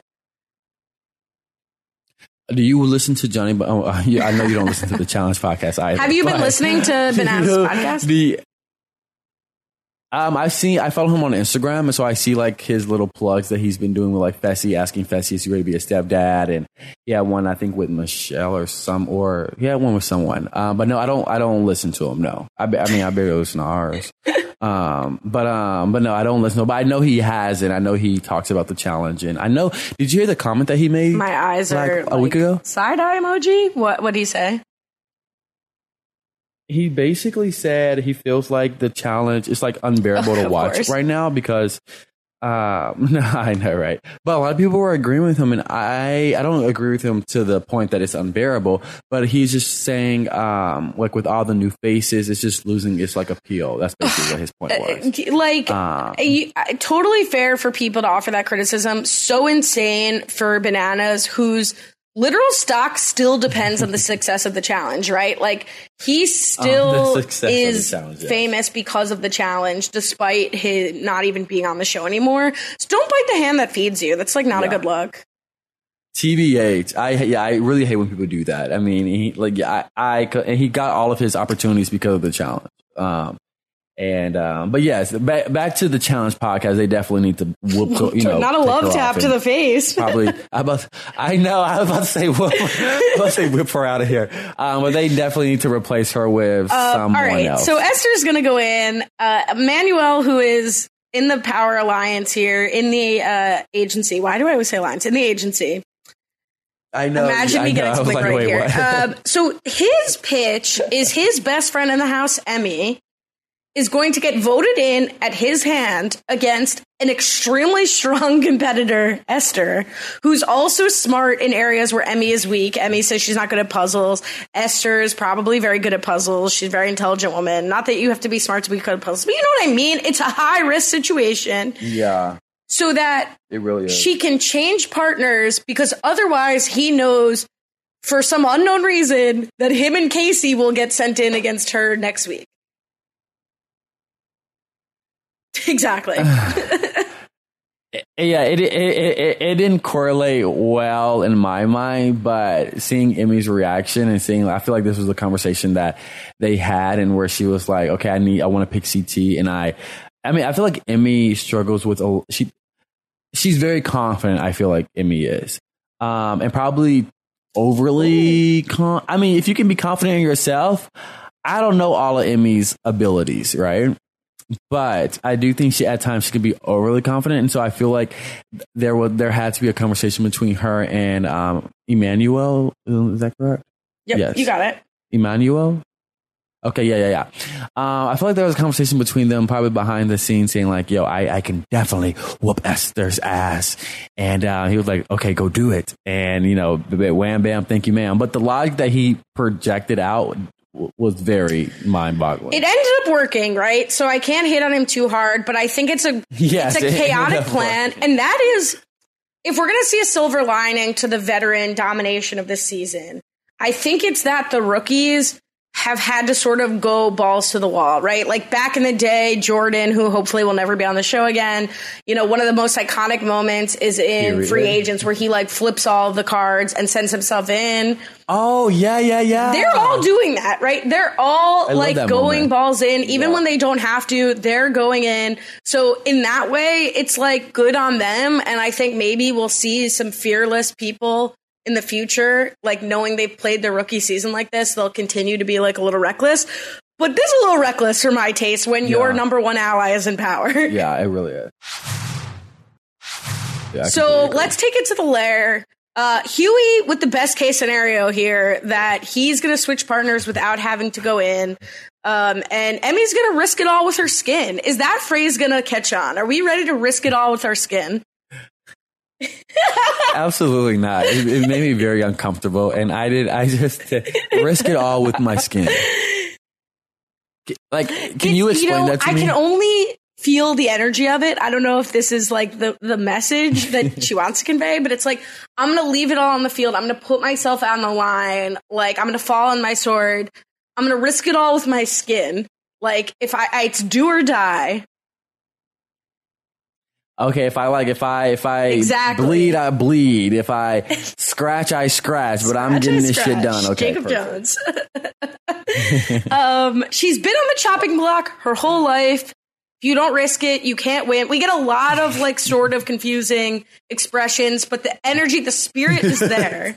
Do you listen to Johnny? I know you don't listen to the Challenge podcast either. Have you been listening to Bananas podcast? I follow him on Instagram, and so I see like his little plugs that he's been doing with like Fessy, asking Fessy is he ready to be a stepdad, and one I think with Michelle one with someone. But no, I don't listen to him. No, I barely listen to ours. But no, I don't listen. But I know he has, and I know he talks about the challenge, and I know. Did you hear the comment that he made? My eyes are a week ago. Side eye emoji. What did he say? He basically said he feels like the challenge is like unbearable to watch right now because, no, I know, right? But a lot of people were agreeing with him, and I don't agree with him to the point that it's unbearable. But he's just saying, like with all the new faces, it's just losing its like appeal. That's basically what his point was. Totally fair for people to offer that criticism. So insane for Bananas, whose literal stock still depends on the success of the challenge, right? Like, he still is famous because of the challenge, despite his not even being on the show anymore. So don't bite the hand that feeds you. That's like not a good look. TBH. I really hate when people do that. I mean, he got all of his opportunities because of the challenge. But yes, back to the Challenge podcast. They definitely need to whoop. Not a love tap to the face. Probably. I was about to say whoop. Let's say whip her out of here. But they definitely need to replace her with someone all right, else. So Esther's going to go in. Manuel, who is in the Power Alliance here, in the agency. Why do I always say alliance? In the agency. I know. Imagine me getting something right here. So his pitch is his best friend in the house, Emmy, is going to get voted in at his hand against an extremely strong competitor, Esther, who's also smart in areas where Emmy is weak. Emmy says she's not good at puzzles. Esther is probably very good at puzzles. She's a very intelligent woman. Not that you have to be smart to be good at puzzles, but you know what I mean? It's a high-risk situation. Yeah. So that it really is. She can change partners, because otherwise he knows for some unknown reason that him and Casey will get sent in against her next week. Exactly. Yeah, it didn't correlate well in my mind, but seeing Emmy's reaction and seeing, I feel like this was a conversation that they had, and where she was like, okay, I want to pick CT. And I feel like Emmy struggles with, she's very confident. I feel like Emmy is, and probably overly, I mean, if you can be confident in yourself, I don't know all of Emmy's abilities, right? But I do think at times she can be overly confident. And so I feel like there had to be a conversation between her and Emmanuel. Is that correct? Yep, yes. You got it. Emmanuel? Okay, yeah. I feel like there was a conversation between them probably behind the scenes saying like, yo, I can definitely whoop Esther's ass. And he was like, okay, go do it. And, wham, bam, thank you, ma'am. But the logic that he projected out was very mind-boggling. It ended up working, right? So I can't hate on him too hard, but I think it's a chaotic plan. And that is, if we're going to see a silver lining to the veteran domination of this season, I think it's that the rookies have had to sort of go balls to the wall, right? Like back in the day, Jordan, who hopefully will never be on the show again, one of the most iconic moments is in Free Agents where he like flips all of the cards and sends himself in. Oh, yeah. They're all doing that, right? They're all like going balls in, even when they don't have to, they're going in. So in that way, it's like good on them. And I think maybe we'll see some fearless people in the future, like knowing they've played their rookie season like this, they'll continue to be like a little reckless. But this is a little reckless for my taste when your number one ally is in power. Yeah, it really is. Yeah, so let's take it to the lair. Huey with the best case scenario here that he's going to switch partners without having to go in. And Emmy's going to risk it all with her skin. Is that phrase going to catch on? Are we ready to risk it all with our skin? Absolutely not. It made me very uncomfortable, and I just risk it all with my skin. Like, can you explain that to me? I can only feel the energy of it. I don't know if this is like the message that she wants to convey, but it's like, I'm going to leave it all on the field. I'm going to put myself on the line. Like, I'm going to fall on my sword. I'm going to risk it all with my skin. Like, if it's do or die. Okay, if I exactly. bleed, I bleed. If I scratch, I scratch. But I'm getting this shit done. Okay, Jacob Jones. She's been on the chopping block her whole life. If you don't risk it, you can't win. We get a lot of like sort of confusing expressions, but the energy, the spirit is there.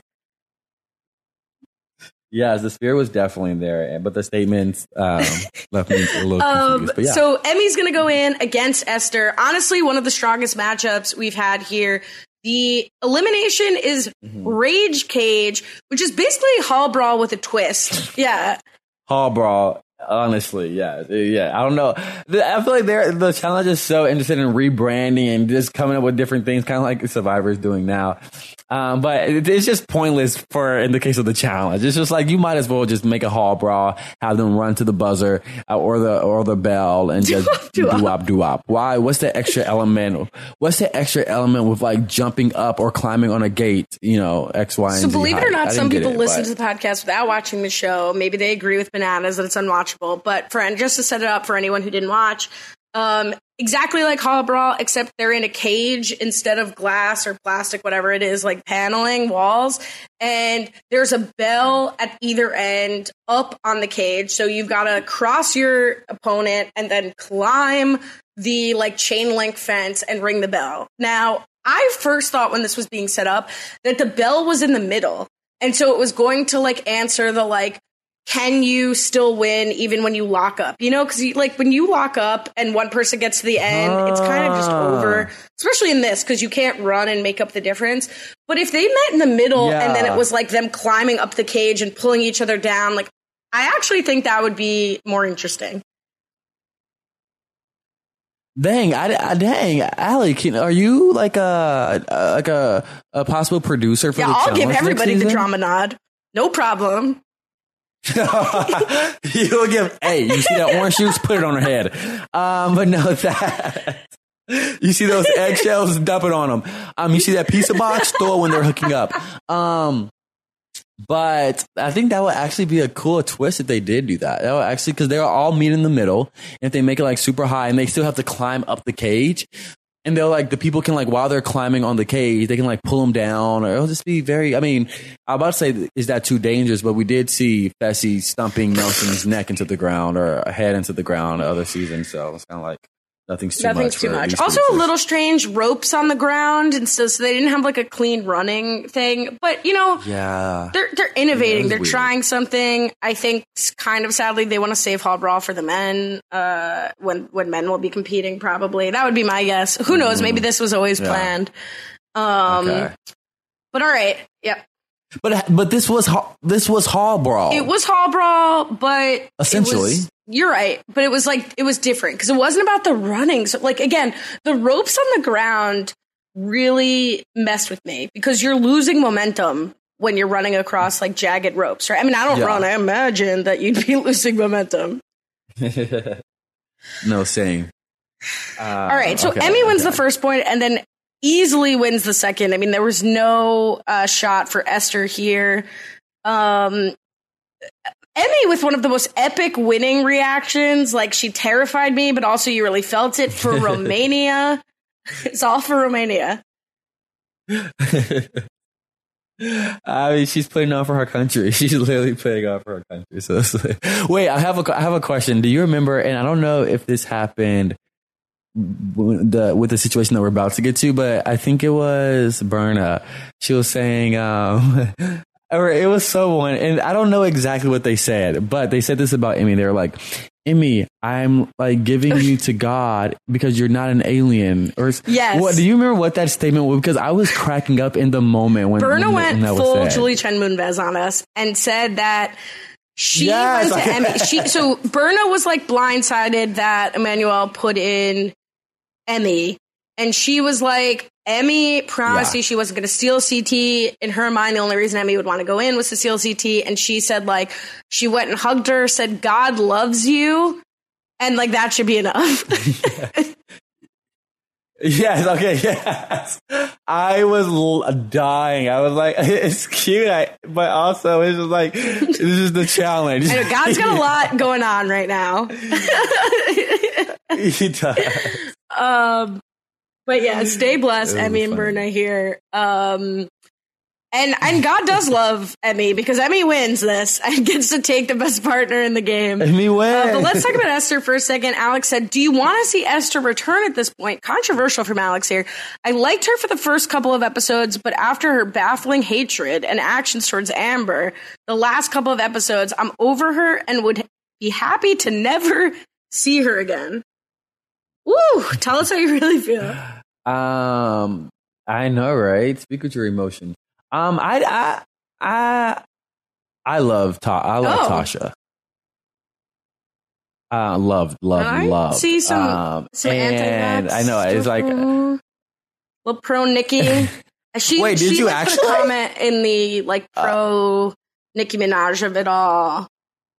Yes, the spirit was definitely there, but the statements left me a little confused. But yeah. So Emmy's going to go in against Esther. Honestly, one of the strongest matchups we've had here. The elimination is Rage Cage, which is basically Hall Brawl with a twist. Yeah. Hall Brawl. Honestly, yeah. I don't know. I feel like the challenge is so interested in rebranding and just coming up with different things, kind of like Survivor's doing now. But it's just pointless in the case of the challenge. It's just like you might as well just make a Hall Brawl, have them run to the buzzer or the bell and just do-wop. Why? What's the extra element? What's the extra element with like jumping up or climbing on a gate? X, Y, and Z. So believe it or not, some people listen to the podcast without watching the show. Maybe they agree with Bananas that it's unwatchable. But just to set it up for anyone who didn't watch, exactly like Hall Brawl, except they're in a cage instead of glass or plastic, whatever it is, like paneling walls. And there's a bell at either end up on the cage. So you've got to cross your opponent and then climb the like chain link fence and ring the bell. Now, I first thought when this was being set up that the bell was in the middle. And so it was going to like answer the like, can you still win even when you lock up? Because like when you lock up and one person gets to the end, it's kind of just over, especially in this, because you can't run and make up the difference. But if they met in the middle and then it was like them climbing up the cage and pulling each other down, like I actually think that would be more interesting. Dang, Allie, are you like a possible producer for the challenge? I'll give everybody the drama nod. No problem. You'll give, you see that orange juice? Put it on her head. But no, you see those eggshells? Dump it on them. You see that pizza box? Throw it when they're hooking up. But I think that would actually be a cool twist if they did do that. That would actually, because they'll all meet in the middle. And if they make it like super high and they still have to climb up the cage, and they'll like, the people can like, while they're climbing on the cage, they can like pull them down, or it'll just be very, I'm about to say, is that too dangerous? But we did see Fessy stumping Nelson's neck into the ground or head into the ground the other season. So it's kind of like, Nothing's too Nothing's too much. much. Also, a little strange ropes on the ground, and so they didn't have like a clean running thing. But yeah, they're innovating. They're weird. trying something. I think, kind of sadly, they want to save Hall Brawl for the men. When men will be competing, probably that would be my guess. Who knows? Maybe this was always planned. Okay. But all right, yeah. But this was Hall Brawl. It was Hall Brawl, but essentially. You're right, but it was different because it wasn't about the running. So, like, again, the ropes on the ground really messed with me because you're losing momentum when you're running across like jagged ropes, right? I mean, I don't run. I imagine that you'd be losing momentum. No, same. All right, so Emmy wins the first point and then easily wins the second. I mean, there was no shot for Esther here. Emmy with one of the most epic winning reactions. Like, she terrified me, but also you really felt it for Romania. It's all for Romania. I mean, she's putting on for her country. She's literally putting on for her country. So it's like, wait, I have a question. Do you remember? And I don't know if this happened with the situation that we're about to get to, but I think it was Berna. She was saying, or it was someone, and I don't know exactly what they said, but they said this about Emmy. They were like, Emmy, I'm like giving you to God because you're not an alien. Or yes. What do you remember what that statement was? Because I was cracking up in the moment when Berna went that full was said. Julie Chen Moonves on us and said that she went to Emmy. So Berna was like blindsided that Emmanuel put in Emmy, and she was like, Emmy promised you she wasn't going to steal CT. In her mind, the only reason Emmy would want to go in was to steal CT. And she said, like, she went and hugged her, said, God loves you. And, like, that should be enough. Yes, okay, yes. I was dying. I was like, it's cute, but also it's just like, this is the challenge. I know, God's got a lot going on right now. He does. But yeah, stay blessed, Emmy and Berna here. And God does love Emmy because Emmy wins this and gets to take the best partner in the game. Emmy wins. But let's talk about Esther for a second. Alex said, do you want to see Esther return at this point? Controversial from Alex here. I liked her for the first couple of episodes, but after her baffling hatred and actions towards Amber, the last couple of episodes, I'm over her and would be happy to never see her again. Woo! Tell us how you really feel. I know, right? Speak with your emotions. I love Tasha. Love. See some and I know it's like little pro Nicki. Wait, did you actually put a comment in the like pro Nicki Minaj of it all?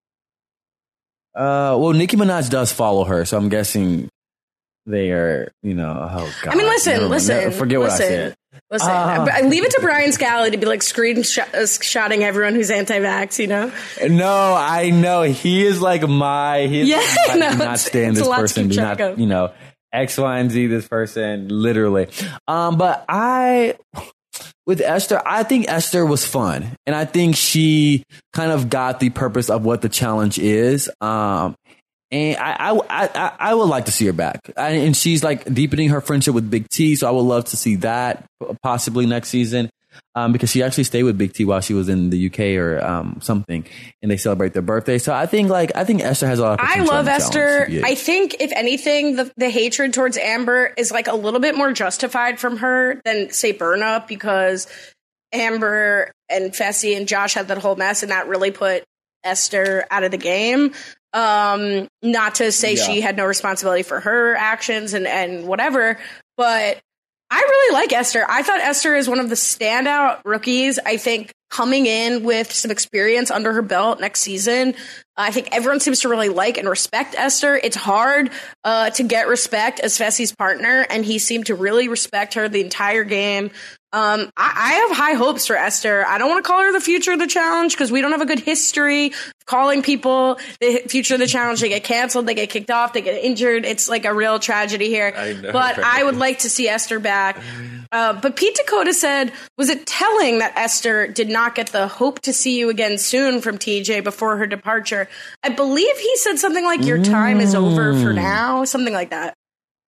Well, Nicki Minaj does follow her, so I'm guessing they are, oh God. I mean, listen. Forget what I said. Listen, I leave it to Brian Scally to be like screenshotting everyone who's anti-vax, No, I know. He is like do not stand this person. Do not, X, Y, and Z this person, literally. But with Esther, I think Esther was fun. And I think she kind of got the purpose of what the challenge is. And I would like to see her back. And she's like deepening her friendship with Big T. So I would love to see that possibly next season. Because she actually stayed with Big T while she was in the UK or something, and they celebrate their birthday. So I think Esther has a lot of potential. I love Esther. I think if anything, the hatred towards Amber is like a little bit more justified from her than say Berna, because Amber and Fessy and Josh had that whole mess, and that really put Esther out of the game. Not to say she had no responsibility for her actions and whatever, but I really like Esther. I thought Esther is one of the standout rookies. I think coming in with some experience under her belt next season, I think everyone seems to really like and respect Esther. It's hard to get respect as Fessy's partner, and he seemed to really respect her the entire game. I have high hopes for Esther. I don't want to call her the future of the challenge because we don't have a good history of calling people the future of the challenge. They get canceled, they get kicked off, they get injured. It's like a real tragedy here. But I would like to see Esther back. But Pete Dakota said, was it telling that Esther did not get the hope to see you again soon from TJ before her departure? I believe he said something like your time is over for now, something like that.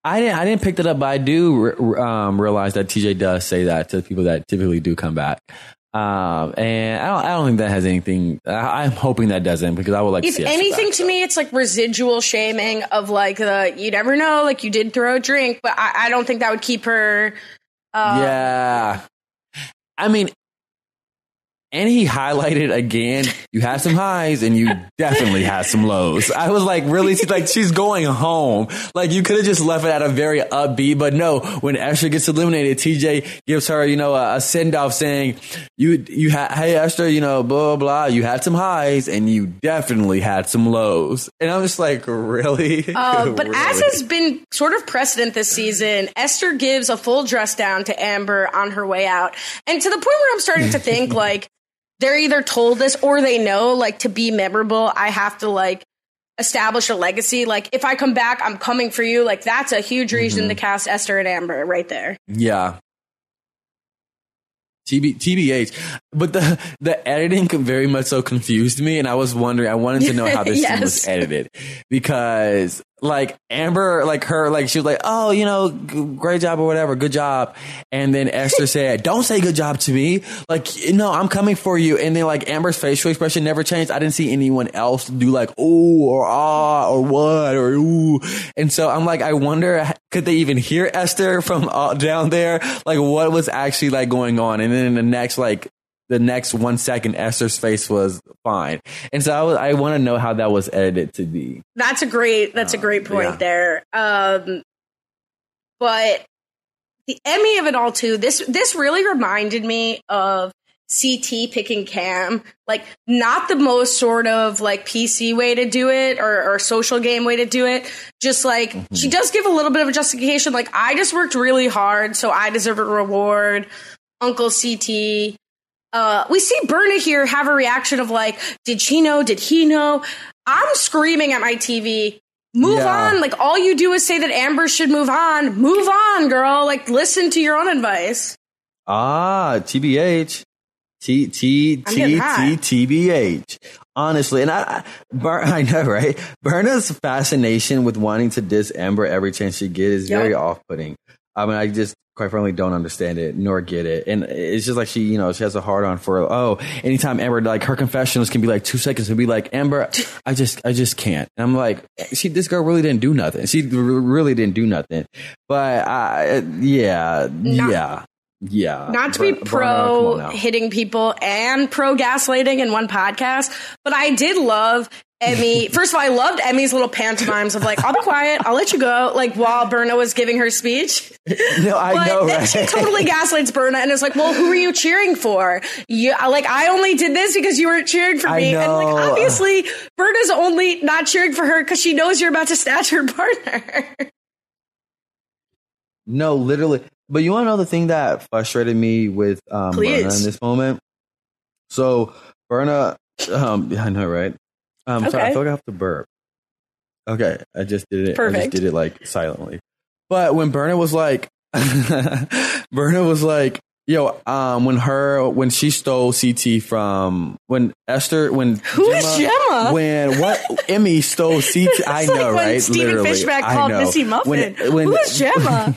I didn't pick that up, but I do realize that TJ does say that to people that typically do come back. And I don't think that has anything. I'm hoping that doesn't, because I would like to see anything back, to me. It's like residual shaming of like you never know, like you did throw a drink, but I don't think that would keep her. Yeah, I mean. And he highlighted again, you had some highs and you definitely had some lows. I was like, really? Like, she's going home. Like, you could have just left it at a very upbeat, but no, when Esther gets eliminated, TJ gives her, a send off saying, hey, Esther, blah, blah, blah. You had some highs and you definitely had some lows. And I'm just like, really? But really? As has been sort of precedent this season, Esther gives a full dress down to Amber on her way out. And to the point where I'm starting to think like, they're either told this or they know, like, to be memorable, I have to, like, establish a legacy. Like, if I come back, I'm coming for you. Like, that's a huge reason to cast Esther and Amber right there. Yeah. TBH. But the editing very much so confused me, and I wanted to know how this scene was edited, because like Amber, like her, like she was like, oh, great job or whatever, good job, and then Esther said, don't say good job to me, like, no, I'm coming for you, and then like Amber's facial expression never changed. I didn't see anyone else do like oh or ah or what or ooh, and so I'm like, I wonder, could they even hear Esther from down there? Like, what was actually like going on? And then in the next 1 second, Esther's face was fine. And so I want to know how that was edited to be. That's a great point there. But the Emmy of it all too, this really reminded me of CT picking Cam, like not the most sort of like PC way to do it or social game way to do it. Just like she does give a little bit of a justification. Like, I just worked really hard, so I deserve a reward. Uncle CT. We see Berna here have a reaction of like, did she know? Did he know? I'm screaming at my TV. Move on. Like, all you do is say that Amber should move on. Move on, girl. Like, listen to your own advice. TBH. TBH. Honestly, and I know, right? Berna's fascination with wanting to diss Amber every chance she gets is very off-putting. I mean, I just quite frankly don't understand it nor get it. And it's just like she has a hard on for, anytime Amber, like her confessionals can be like 2 seconds and be like, Amber, I just can't. And I'm like, this girl really didn't do nothing. She really didn't do nothing. But Not to be pro hitting people and pro gaslighting in one podcast, but I did love Emmy. First of all, I loved Emmy's little pantomimes of like, I'll be quiet, I'll let you go, like while Berna was giving her speech. No, I know, right? She totally gaslights Berna and is like, well, who are you cheering for? I only did this because you weren't cheering for me. And like, obviously, Berna's only not cheering for her because she knows you're about to snatch her partner. No, literally. But you want to know the thing that frustrated me with Berna in this moment? So Berna, I know, right? Sorry, I feel like I have to burp. Okay, I just did it. Perfect. I just did it like silently. But when Berna was like, when she stole CT from when Gemma, when Emmy stole CT, I know, like right? Stephen Literally, Fishback called Missy Muffin. Who is Gemma?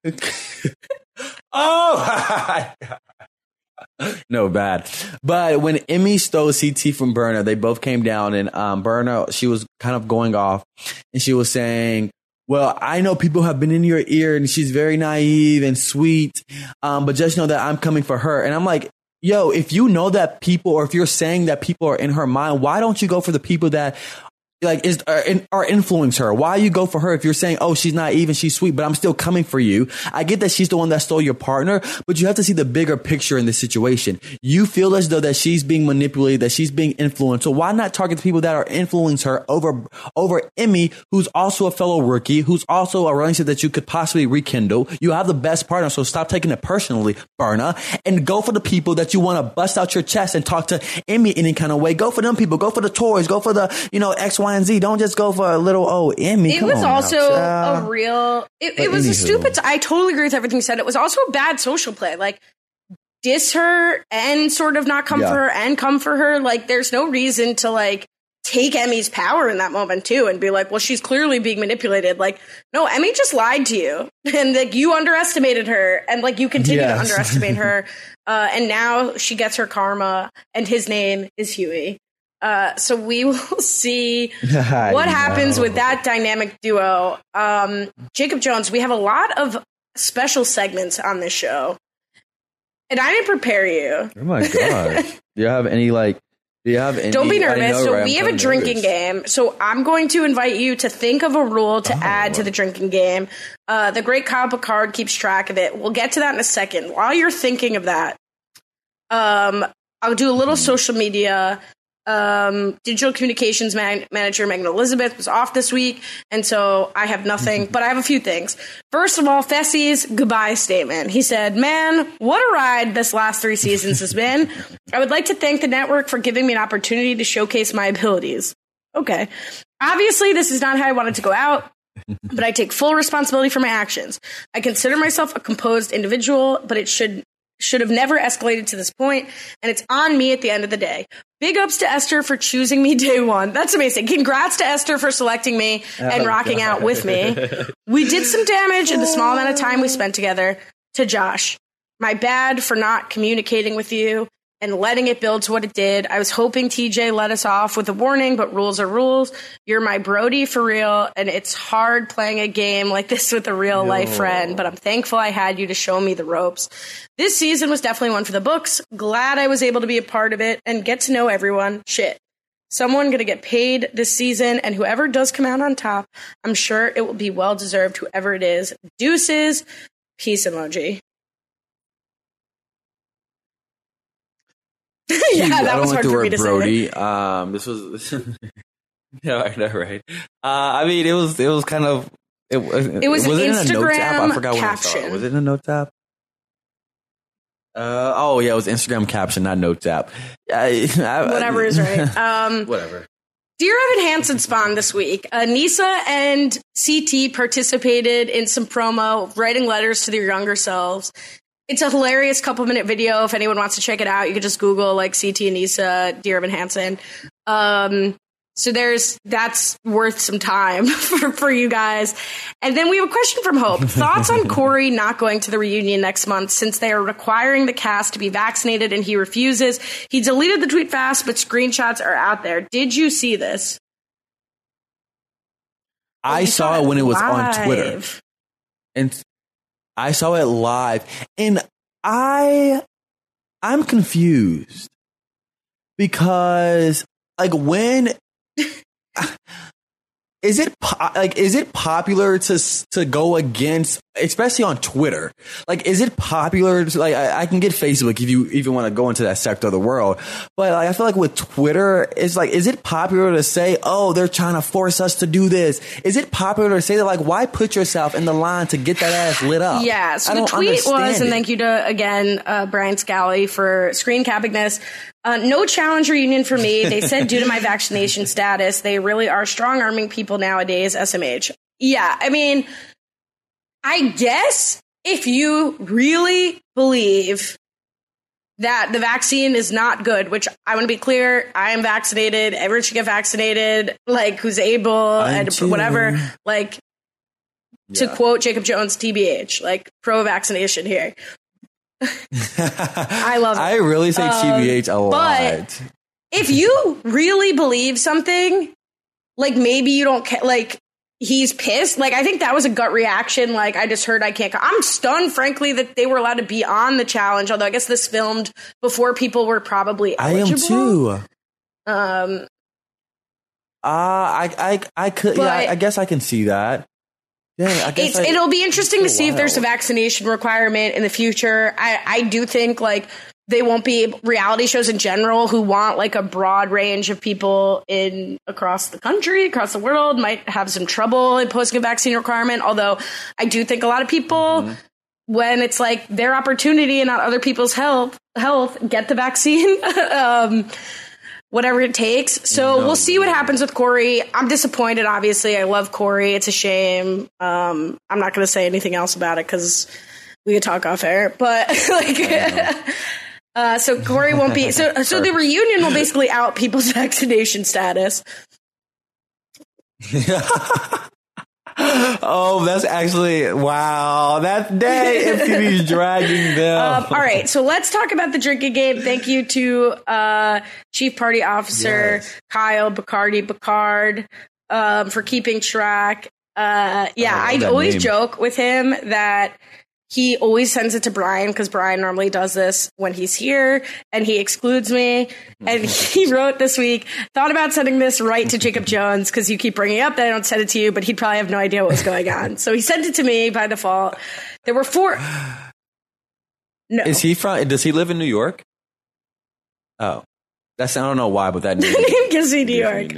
Oh, no, bad. But when Emmy stole CT from Berna, they both came down, and Berna, she was kind of going off, and she was saying, well, I know people have been in your ear, and she's very naive and sweet, but just know that I'm coming for her. And I'm like, yo, if you know that people, or if you're saying that people are in her mind, why don't you go for the people that are influence her? Why you go for her if you're saying, oh, she's naive and she's sweet, but I'm still coming for you? I get that she's the one that stole your partner, but you have to see the bigger picture in this situation. You feel as though that she's being manipulated, that she's being influenced. So why not target the people that are influencing her over Emmy, who's also a fellow rookie, who's also a relationship that you could possibly rekindle? You have the best partner, so stop taking it personally, Berna, and go for the people that you want to bust out your chest and talk to Emmy any kind of way. Go for them people. Go for the toys. Go for the, X, Y, and Z. Don't just go for a little, Emmy. It was also a real, it was a stupid, I totally agree with everything you said. It was also a bad social play. Like, diss her and sort of not come for her and come for her. Like, there's no reason to take Emmy's power in that moment too and be like, well, she's clearly being manipulated. Like, no, Emmy just lied to you and like you underestimated her and like you continue to underestimate her. And now she gets her karma and his name is Huey. So we will see what happens with that dynamic duo. Jacob Jones, we have a lot of special segments on this show and I didn't prepare you. Oh my God. Do you have any Don't be nervous. So we have a drinking game. So I'm going to invite you to think of a rule to add to the drinking game. The great Kyle Picard keeps track of it. We'll get to that in a second. While you're thinking of that, I'll do a little social media. Digital communications manager Megan Elizabeth was off this week, and so I have nothing, but I have a few things. First of all, Fessy's goodbye statement. He said, man, what a ride this last 3 seasons has been. I would like to thank the network for giving me an opportunity to showcase my abilities. Okay. Obviously, this is not how I wanted to go out, but I take full responsibility for my actions. I consider myself a composed individual, but it should have never escalated to this point, and it's on me at the end of the day. Big ups to Esther for choosing me day one. That's amazing. Congrats to Esther for selecting me and rocking out with me. We did some damage in the small amount of time we spent together. To Josh, my bad for not communicating with you and letting it build to what it did. I was hoping TJ let us off with a warning, but rules are rules. You're my Brody for real, and it's hard playing a game like this with a real life friend, but I'm thankful I had you to show me the ropes. This season was definitely one for the books. Glad I was able to be a part of it and get to know everyone. Shit. Someone gonna get paid this season, and whoever does come out on top, I'm sure it will be well-deserved, whoever it is. Deuces. Peace emoji. Yeah, that was hard for me to Brody. say. This was, yeah, I know, right? I mean, it was kind of. It was an Instagram I forgot caption. When I saw it. Was it in a notes app? It was Instagram caption, not notes app. Whatever is right. Whatever. Dear Evan Hansen spawned this week. Nisa and CT participated in some promo, writing letters to their younger selves. It's a hilarious couple-minute video. If anyone wants to check it out, you can just Google like CT and Nisa, Dear Evan Hansen. So that's worth some time for you guys. And then we have a question from Hope. Thoughts on Corey not going to the reunion next month since they are requiring the cast to be vaccinated and he refuses. He deleted the tweet fast, but screenshots are out there. Did you see this? I saw it when it was on Twitter. And I saw it live, and I'm confused because when is it popular to go against, especially on Twitter? Is it popular to, I can get Facebook if you even want to go into that sector of the world, but I feel like with Twitter, it's is it popular to say, oh, they're trying to force us to do this? Is it popular to say that, why put yourself in the line to get that ass lit up? Yeah, so the tweet was, and thank you to, again, Brian Scally for screen capping this. No challenge reunion for me. They said due to my vaccination status, they really are strong-arming people nowadays, SMH. Yeah, I mean, I guess if you really believe that the vaccine is not good, which I want to be clear, I am vaccinated, everyone should get vaccinated, who's able, and whatever, to quote Jacob Jones, TBH, pro-vaccination here. I love it. I really say TBH a lot. But if you really believe something, maybe you don't care, he's pissed. I think that was a gut reaction. I just heard I can't. I'm stunned, frankly, that they were allowed to be on the challenge. Although I guess this filmed before people were probably eligible. I am too. I could. But, yeah, I guess I can see that. Yeah, I guess it'll be interesting to see if there's a vaccination requirement in the future. I do think they won't be reality shows in general who want a broad range of people across the country, across the world might have some trouble imposing a vaccine requirement. Although I do think a lot of people, when it's their opportunity and not other people's health, get the vaccine. Whatever it takes. So we'll see what happens with Corey. I'm disappointed, obviously. I love Corey. It's a shame. I'm not going to say anything else about it because we could talk off air. But So Corey won't be. So the reunion will basically out people's vaccination status. Oh, that's actually, wow. That day, MTV's dragging them. All right, so let's talk about the drinking game. Thank you to Chief Party Officer Kyle Bacard for keeping track. I always joke with him that he always sends it to Brian because Brian normally does this when he's here and he excludes me. And he wrote this week, thought about sending this right to Jacob Jones because you keep bringing up that I don't send it to you, but he'd probably have no idea what was going on. So he sent it to me by default. There were 4. No. Does he live in New York? Oh, I don't know why, but that name gives me New York.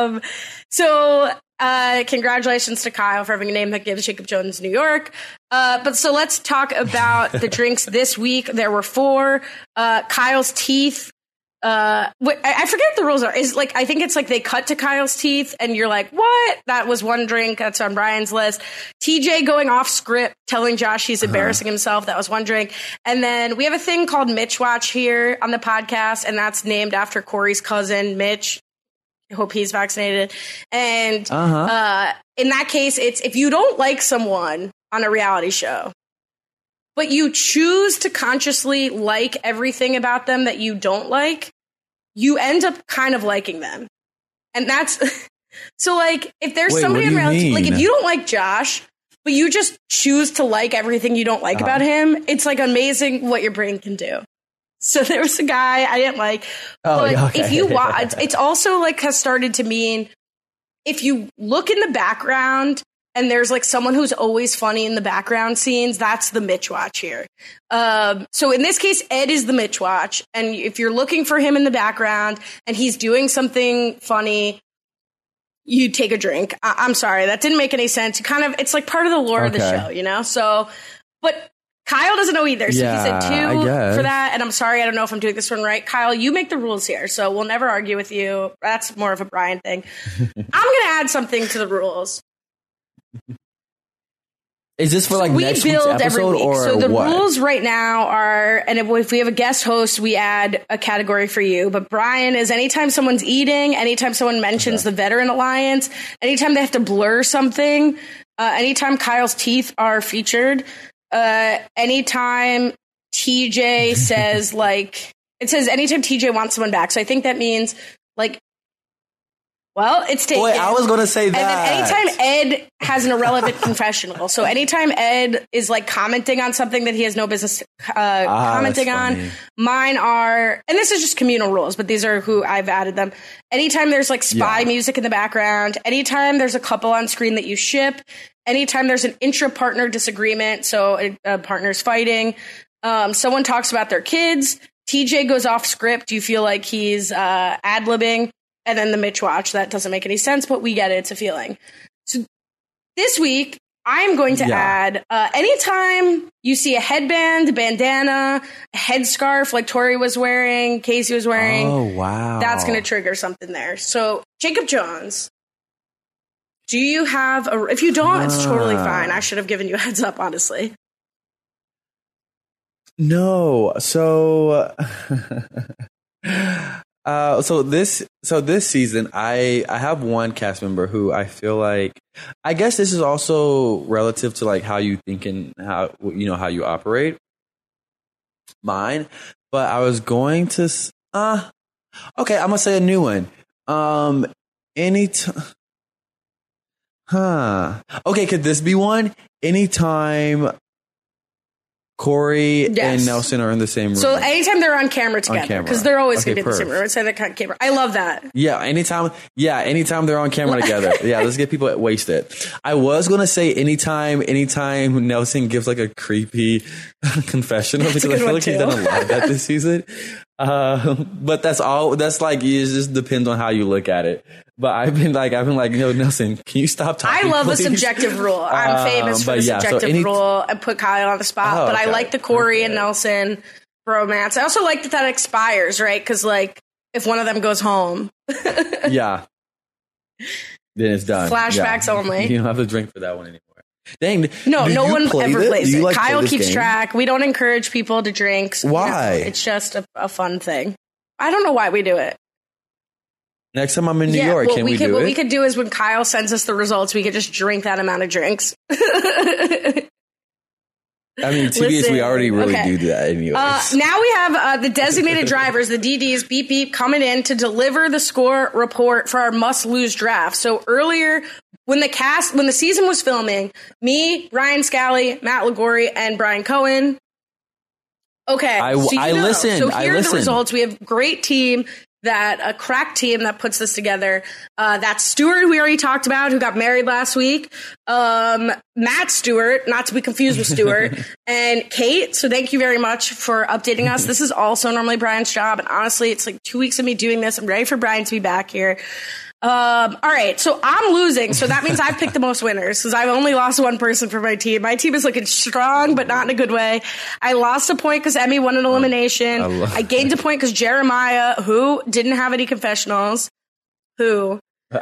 Congratulations to Kyle for having a name that gives Jacob Jones New York. But so let's talk about the drinks this week. There were 4. Kyle's teeth. I forget what the rules are. I think it's like they cut to Kyle's teeth and you're like, what? That was one drink. That's on Brian's list. TJ going off script, telling Josh he's embarrassing himself. That was one drink. And then we have a thing called Mitch Watch here on the podcast, and that's named after Corey's cousin, Mitch. I hope he's vaccinated. And in that case, it's if you don't like someone on a reality show, but you choose to consciously like everything about them that you don't like, you end up kind of liking them. And that's so like if there's somebody in reality, like if you don't like Josh, but you just choose to like everything you don't like about him, it's like amazing what your brain can do. So there was a guy I didn't like, but if you watch, it's also like has started to mean if you look in the background and there's like someone who's always funny in the background scenes, that's the Mitch Watch here. So in this case, Ed is the Mitch Watch. And if you're looking for him in the background and he's doing something funny, you take a drink. I'm sorry, that didn't make any sense. It's like part of the lore of the show, you know? So, but Kyle doesn't know either. So he said 2 for that. And I'm sorry, I don't know if I'm doing this one right. Kyle, you make the rules here, so we'll never argue with you. That's more of a Brian thing. I'm going to add something to the rules. Is this for like next week's episode or so the what? rules right now are, and if we have a guest host, we add a category for you. But Brian is anytime someone's eating, anytime someone mentions the Veteran Alliance, anytime they have to blur something, anytime Kyle's teeth are featured, anytime TJ says it says anytime TJ wants someone back. So I think that means like, well, it's taken. Boy, I was going to say that. And then anytime Ed has an irrelevant confessional. So anytime Ed is like commenting on something that he has no business commenting on, mine are, and this is just communal rules, but these are who I've added them. Anytime there's like spy music in the background, anytime there's a couple on screen that you ship, anytime there's an intra-partner disagreement, so a partner's fighting, someone talks about their kids, TJ goes off script, you feel like he's ad-libbing, and then the Mitch Watch, that doesn't make any sense, but we get it, it's a feeling. So this week, I'm going to add, anytime you see a headband, a bandana, a headscarf like Tori was wearing, Casey was wearing, that's going to trigger something there. So, Jacob Jones, do you have if you don't, it's totally fine. I should have given you a heads up, honestly. No. So, so this season, I have one cast member who I feel like, I guess this is also relative to like how you think and how you operate. Mine, but I was going to, okay, I'm gonna say a new one. Okay, could this be one? Anytime Corey and Nelson are in the same room. So anytime they're on camera together, because they're always going to be in the same room. Say that kind of camera. I love that. Yeah, anytime they're on camera together. Yeah, let's get people wasted. I was going to say anytime Nelson gives like a creepy confessional, because I feel like he's done a lot of that this season. But that's like, it just depends on how you look at it. But I've been like, Nelson, can you stop talking? I love please? the subjective rule. I'm famous for the subjective rule. I put Kyle on the spot, but I like the Corey and Nelson romance. I also like that expires, right? Because like, if one of them goes home, then it's done. Flashbacks only. You don't have to drink for that one anymore. Dang. No one ever plays it. Like Kyle keeps game? track. We don't encourage people to drink. Why? It's just a fun thing. I don't know why we do it. Next time I'm in New York, can we do it? What we could do is when Kyle sends us the results, we could just drink that amount of drinks. I mean, TBS, we already really do that anyways. Now we have the designated drivers, the DDs, beep beep, coming in to deliver the score report for our must-lose draft. So earlier, when the season was filming, me, Ryan Scally, Matt Liguori, and Brian Cohen. Okay, I listened. So here are the results. We have a great team. A crack team that puts this together. That's Stuart, who we already talked about, who got married last week. Matt Stewart, not to be confused with Stuart, and Kate. So thank you very much for updating us. This is also normally Brian's job. And honestly, it's like 2 weeks of me doing this. I'm ready for Brian to be back here. All right, so I'm losing, so that means I've picked the most winners because I've only lost one person for my team. My team is looking strong, but not in a good way. I lost a point because Emmy won an elimination. I gained a point because Jeremiah, who didn't have any confessionals, bad.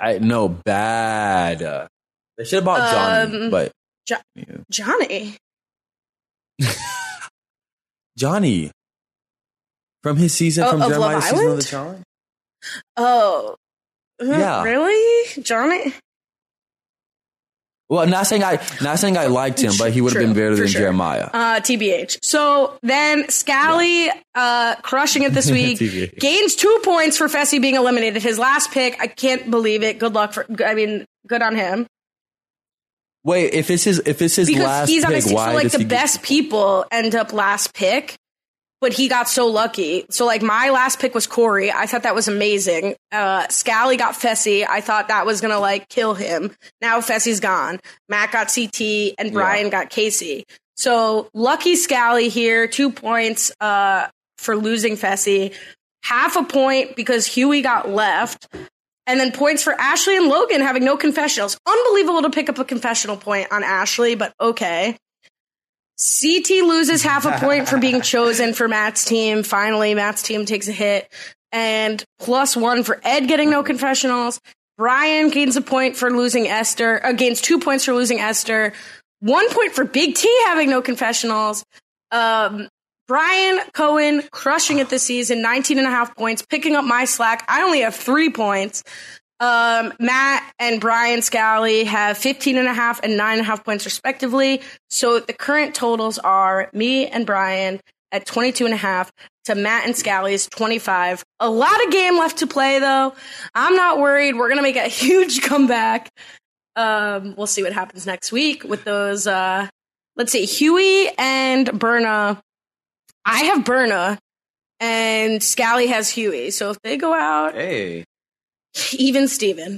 They should have bought Johnny, but Johnny, Johnny from his season from Jeremiah's season of the challenge. Oh. Yeah. Really? Johnny? Well, not saying I liked him, but he would have been better than Jeremiah. TBH. So then Scally, crushing it this week, gains 2 points for Fessy being eliminated. His last pick, I can't believe it. Good on him. Wait, if it's his because last he's pick, why does the best people end up last pick? But he got so lucky. So, my last pick was Corey. I thought that was amazing. Scally got Fessy. I thought that was going to, kill him. Now Fessy's gone. Matt got CT, and Brian got Casey. So, lucky Scally here. 2 points for losing Fessy. Half a point because Huey got left. And then points for Ashley and Logan having no confessionals. Unbelievable to pick up a confessional point on Ashley, but okay. CT loses half a point for being chosen for Matt's team. Finally, Matt's team takes a hit. And +1 for Ed getting no confessionals. Brian gains a point for losing Esther. Gains 2 points for losing Esther. 1 point for Big T having no confessionals. Brian Cohen crushing it this season. 19.5 points. Picking up my slack. I only have 3 points. Matt and Brian Scally have 15.5 and 9.5 points respectively. So the current totals are me and Brian at 22.5 to Matt and Scally's 25. A lot of game left to play though. I'm not worried. We're going to make a huge comeback. We'll see what happens next week with those, let's see, Huey and Berna. I have Berna and Scally has Huey. So if they go out. Hey. Even Steven.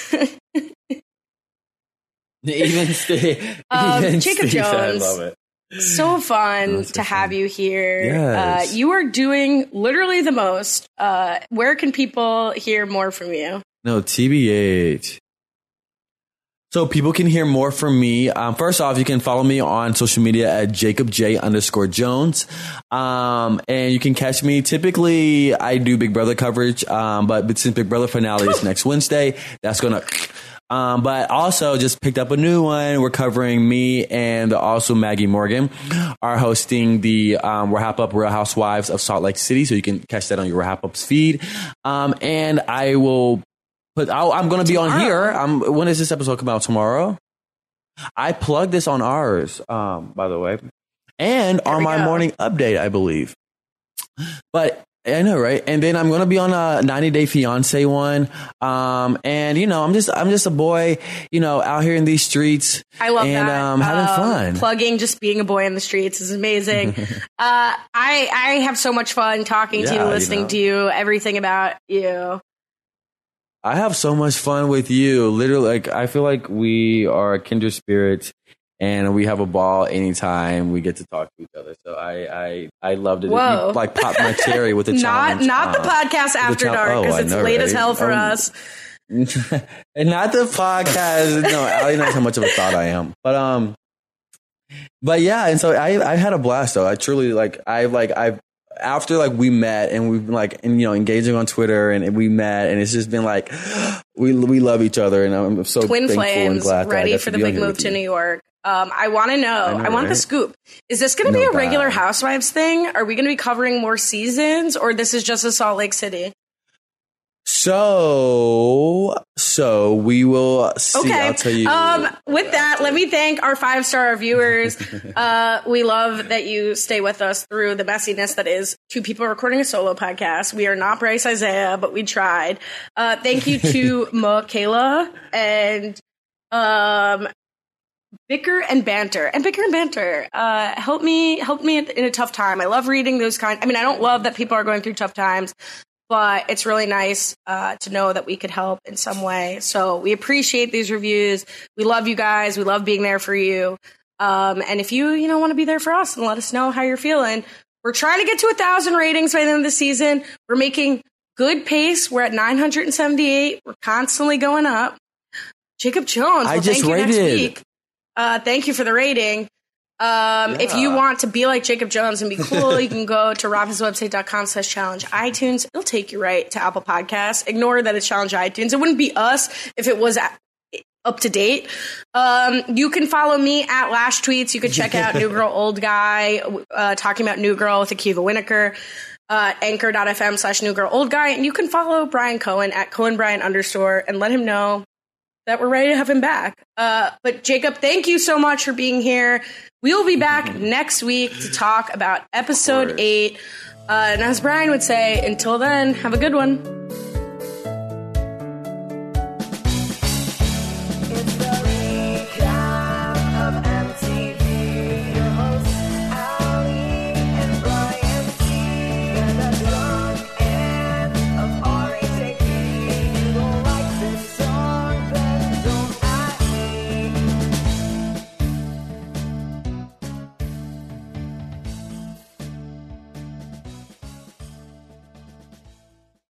Jacob Jones. I love it. So fun to have you here. Yes. You are doing literally the most. Where can people hear more from you? No, TBH. So people can hear more from me. First off, you can follow me on social media at JacobJ_Jones. And you can catch me. Typically, I do Big Brother coverage. But since Big Brother finale is next Wednesday, that's going to... but also just picked up a new one. We're covering me and also Maggie Morgan are hosting the Wrap Up Real Housewives of Salt Lake City. So you can catch that on your Wrap Ups feed. And I will... I'm going to be on here. When does this episode come out? Tomorrow? I plugged this on ours, by the way. And on my morning update, I believe. But I know, right? And then I'm going to be on a 90 Day Fiance one. And I'm just a boy, out here in these streets. I love that. And having fun. Plugging, just being a boy in the streets is amazing. I have so much fun talking to you, listening to you, everything about you. I have so much fun with you. Literally, I feel like we are kindred spirits, and we have a ball anytime we get to talk to each other. So I loved it. Whoa. You, popped my cherry with the challenge. Not the podcast after dark because it's late as hell for us. And not the podcast. No, Allie knows how much of a thought I am. But yeah, and so I had a blast though. I truly I've after we met and we've been engaging on Twitter and we met and it's just been we love each other and I'm so Twin thankful flames, and glad ready that for the big move to New York. I want to know. I want the scoop. Is this going to be a regular Housewives thing? Are we going to be covering more seasons, or this is just a Salt Lake City? So we will see. Okay. I'll tell you. With that, let me thank our 5-star viewers. We love that you stay with us through the messiness that is two people recording a solo podcast. We are not Bryce Isaiah, but we tried. Thank you to Michaela and Bicker and Banter. Help me in a tough time. I love reading those kind. I mean, I don't love that people are going through tough times, but it's really nice to know that we could help in some way. So we appreciate these reviews. We love you guys. We love being there for you. And if you want to be there for us and let us know how you're feeling, we're trying to get to 1,000 ratings by the end of the season. We're making good pace. We're at 978. We're constantly going up. Jacob Jones. I just rated. Next week. Thank you for the rating. If you want to be like Jacob Jones and be cool, you can go to robhinswebsite.com/challenge iTunes. It'll take you right to Apple Podcasts. Ignore that it's challenge iTunes. It wouldn't be us if it was up to date. You can follow me at Lash Tweets. You can check out New Girl Old Guy, talking about New Girl with Akiva Winokur, anchor.fm/New Girl Old Guy. And you can follow Brian Cohen at CohenBrian_ and let him know that we're ready to have him back. But Jacob, thank you so much for being here. We will be back next week to talk about episode 8. And as Brian would say, until then, have a good one.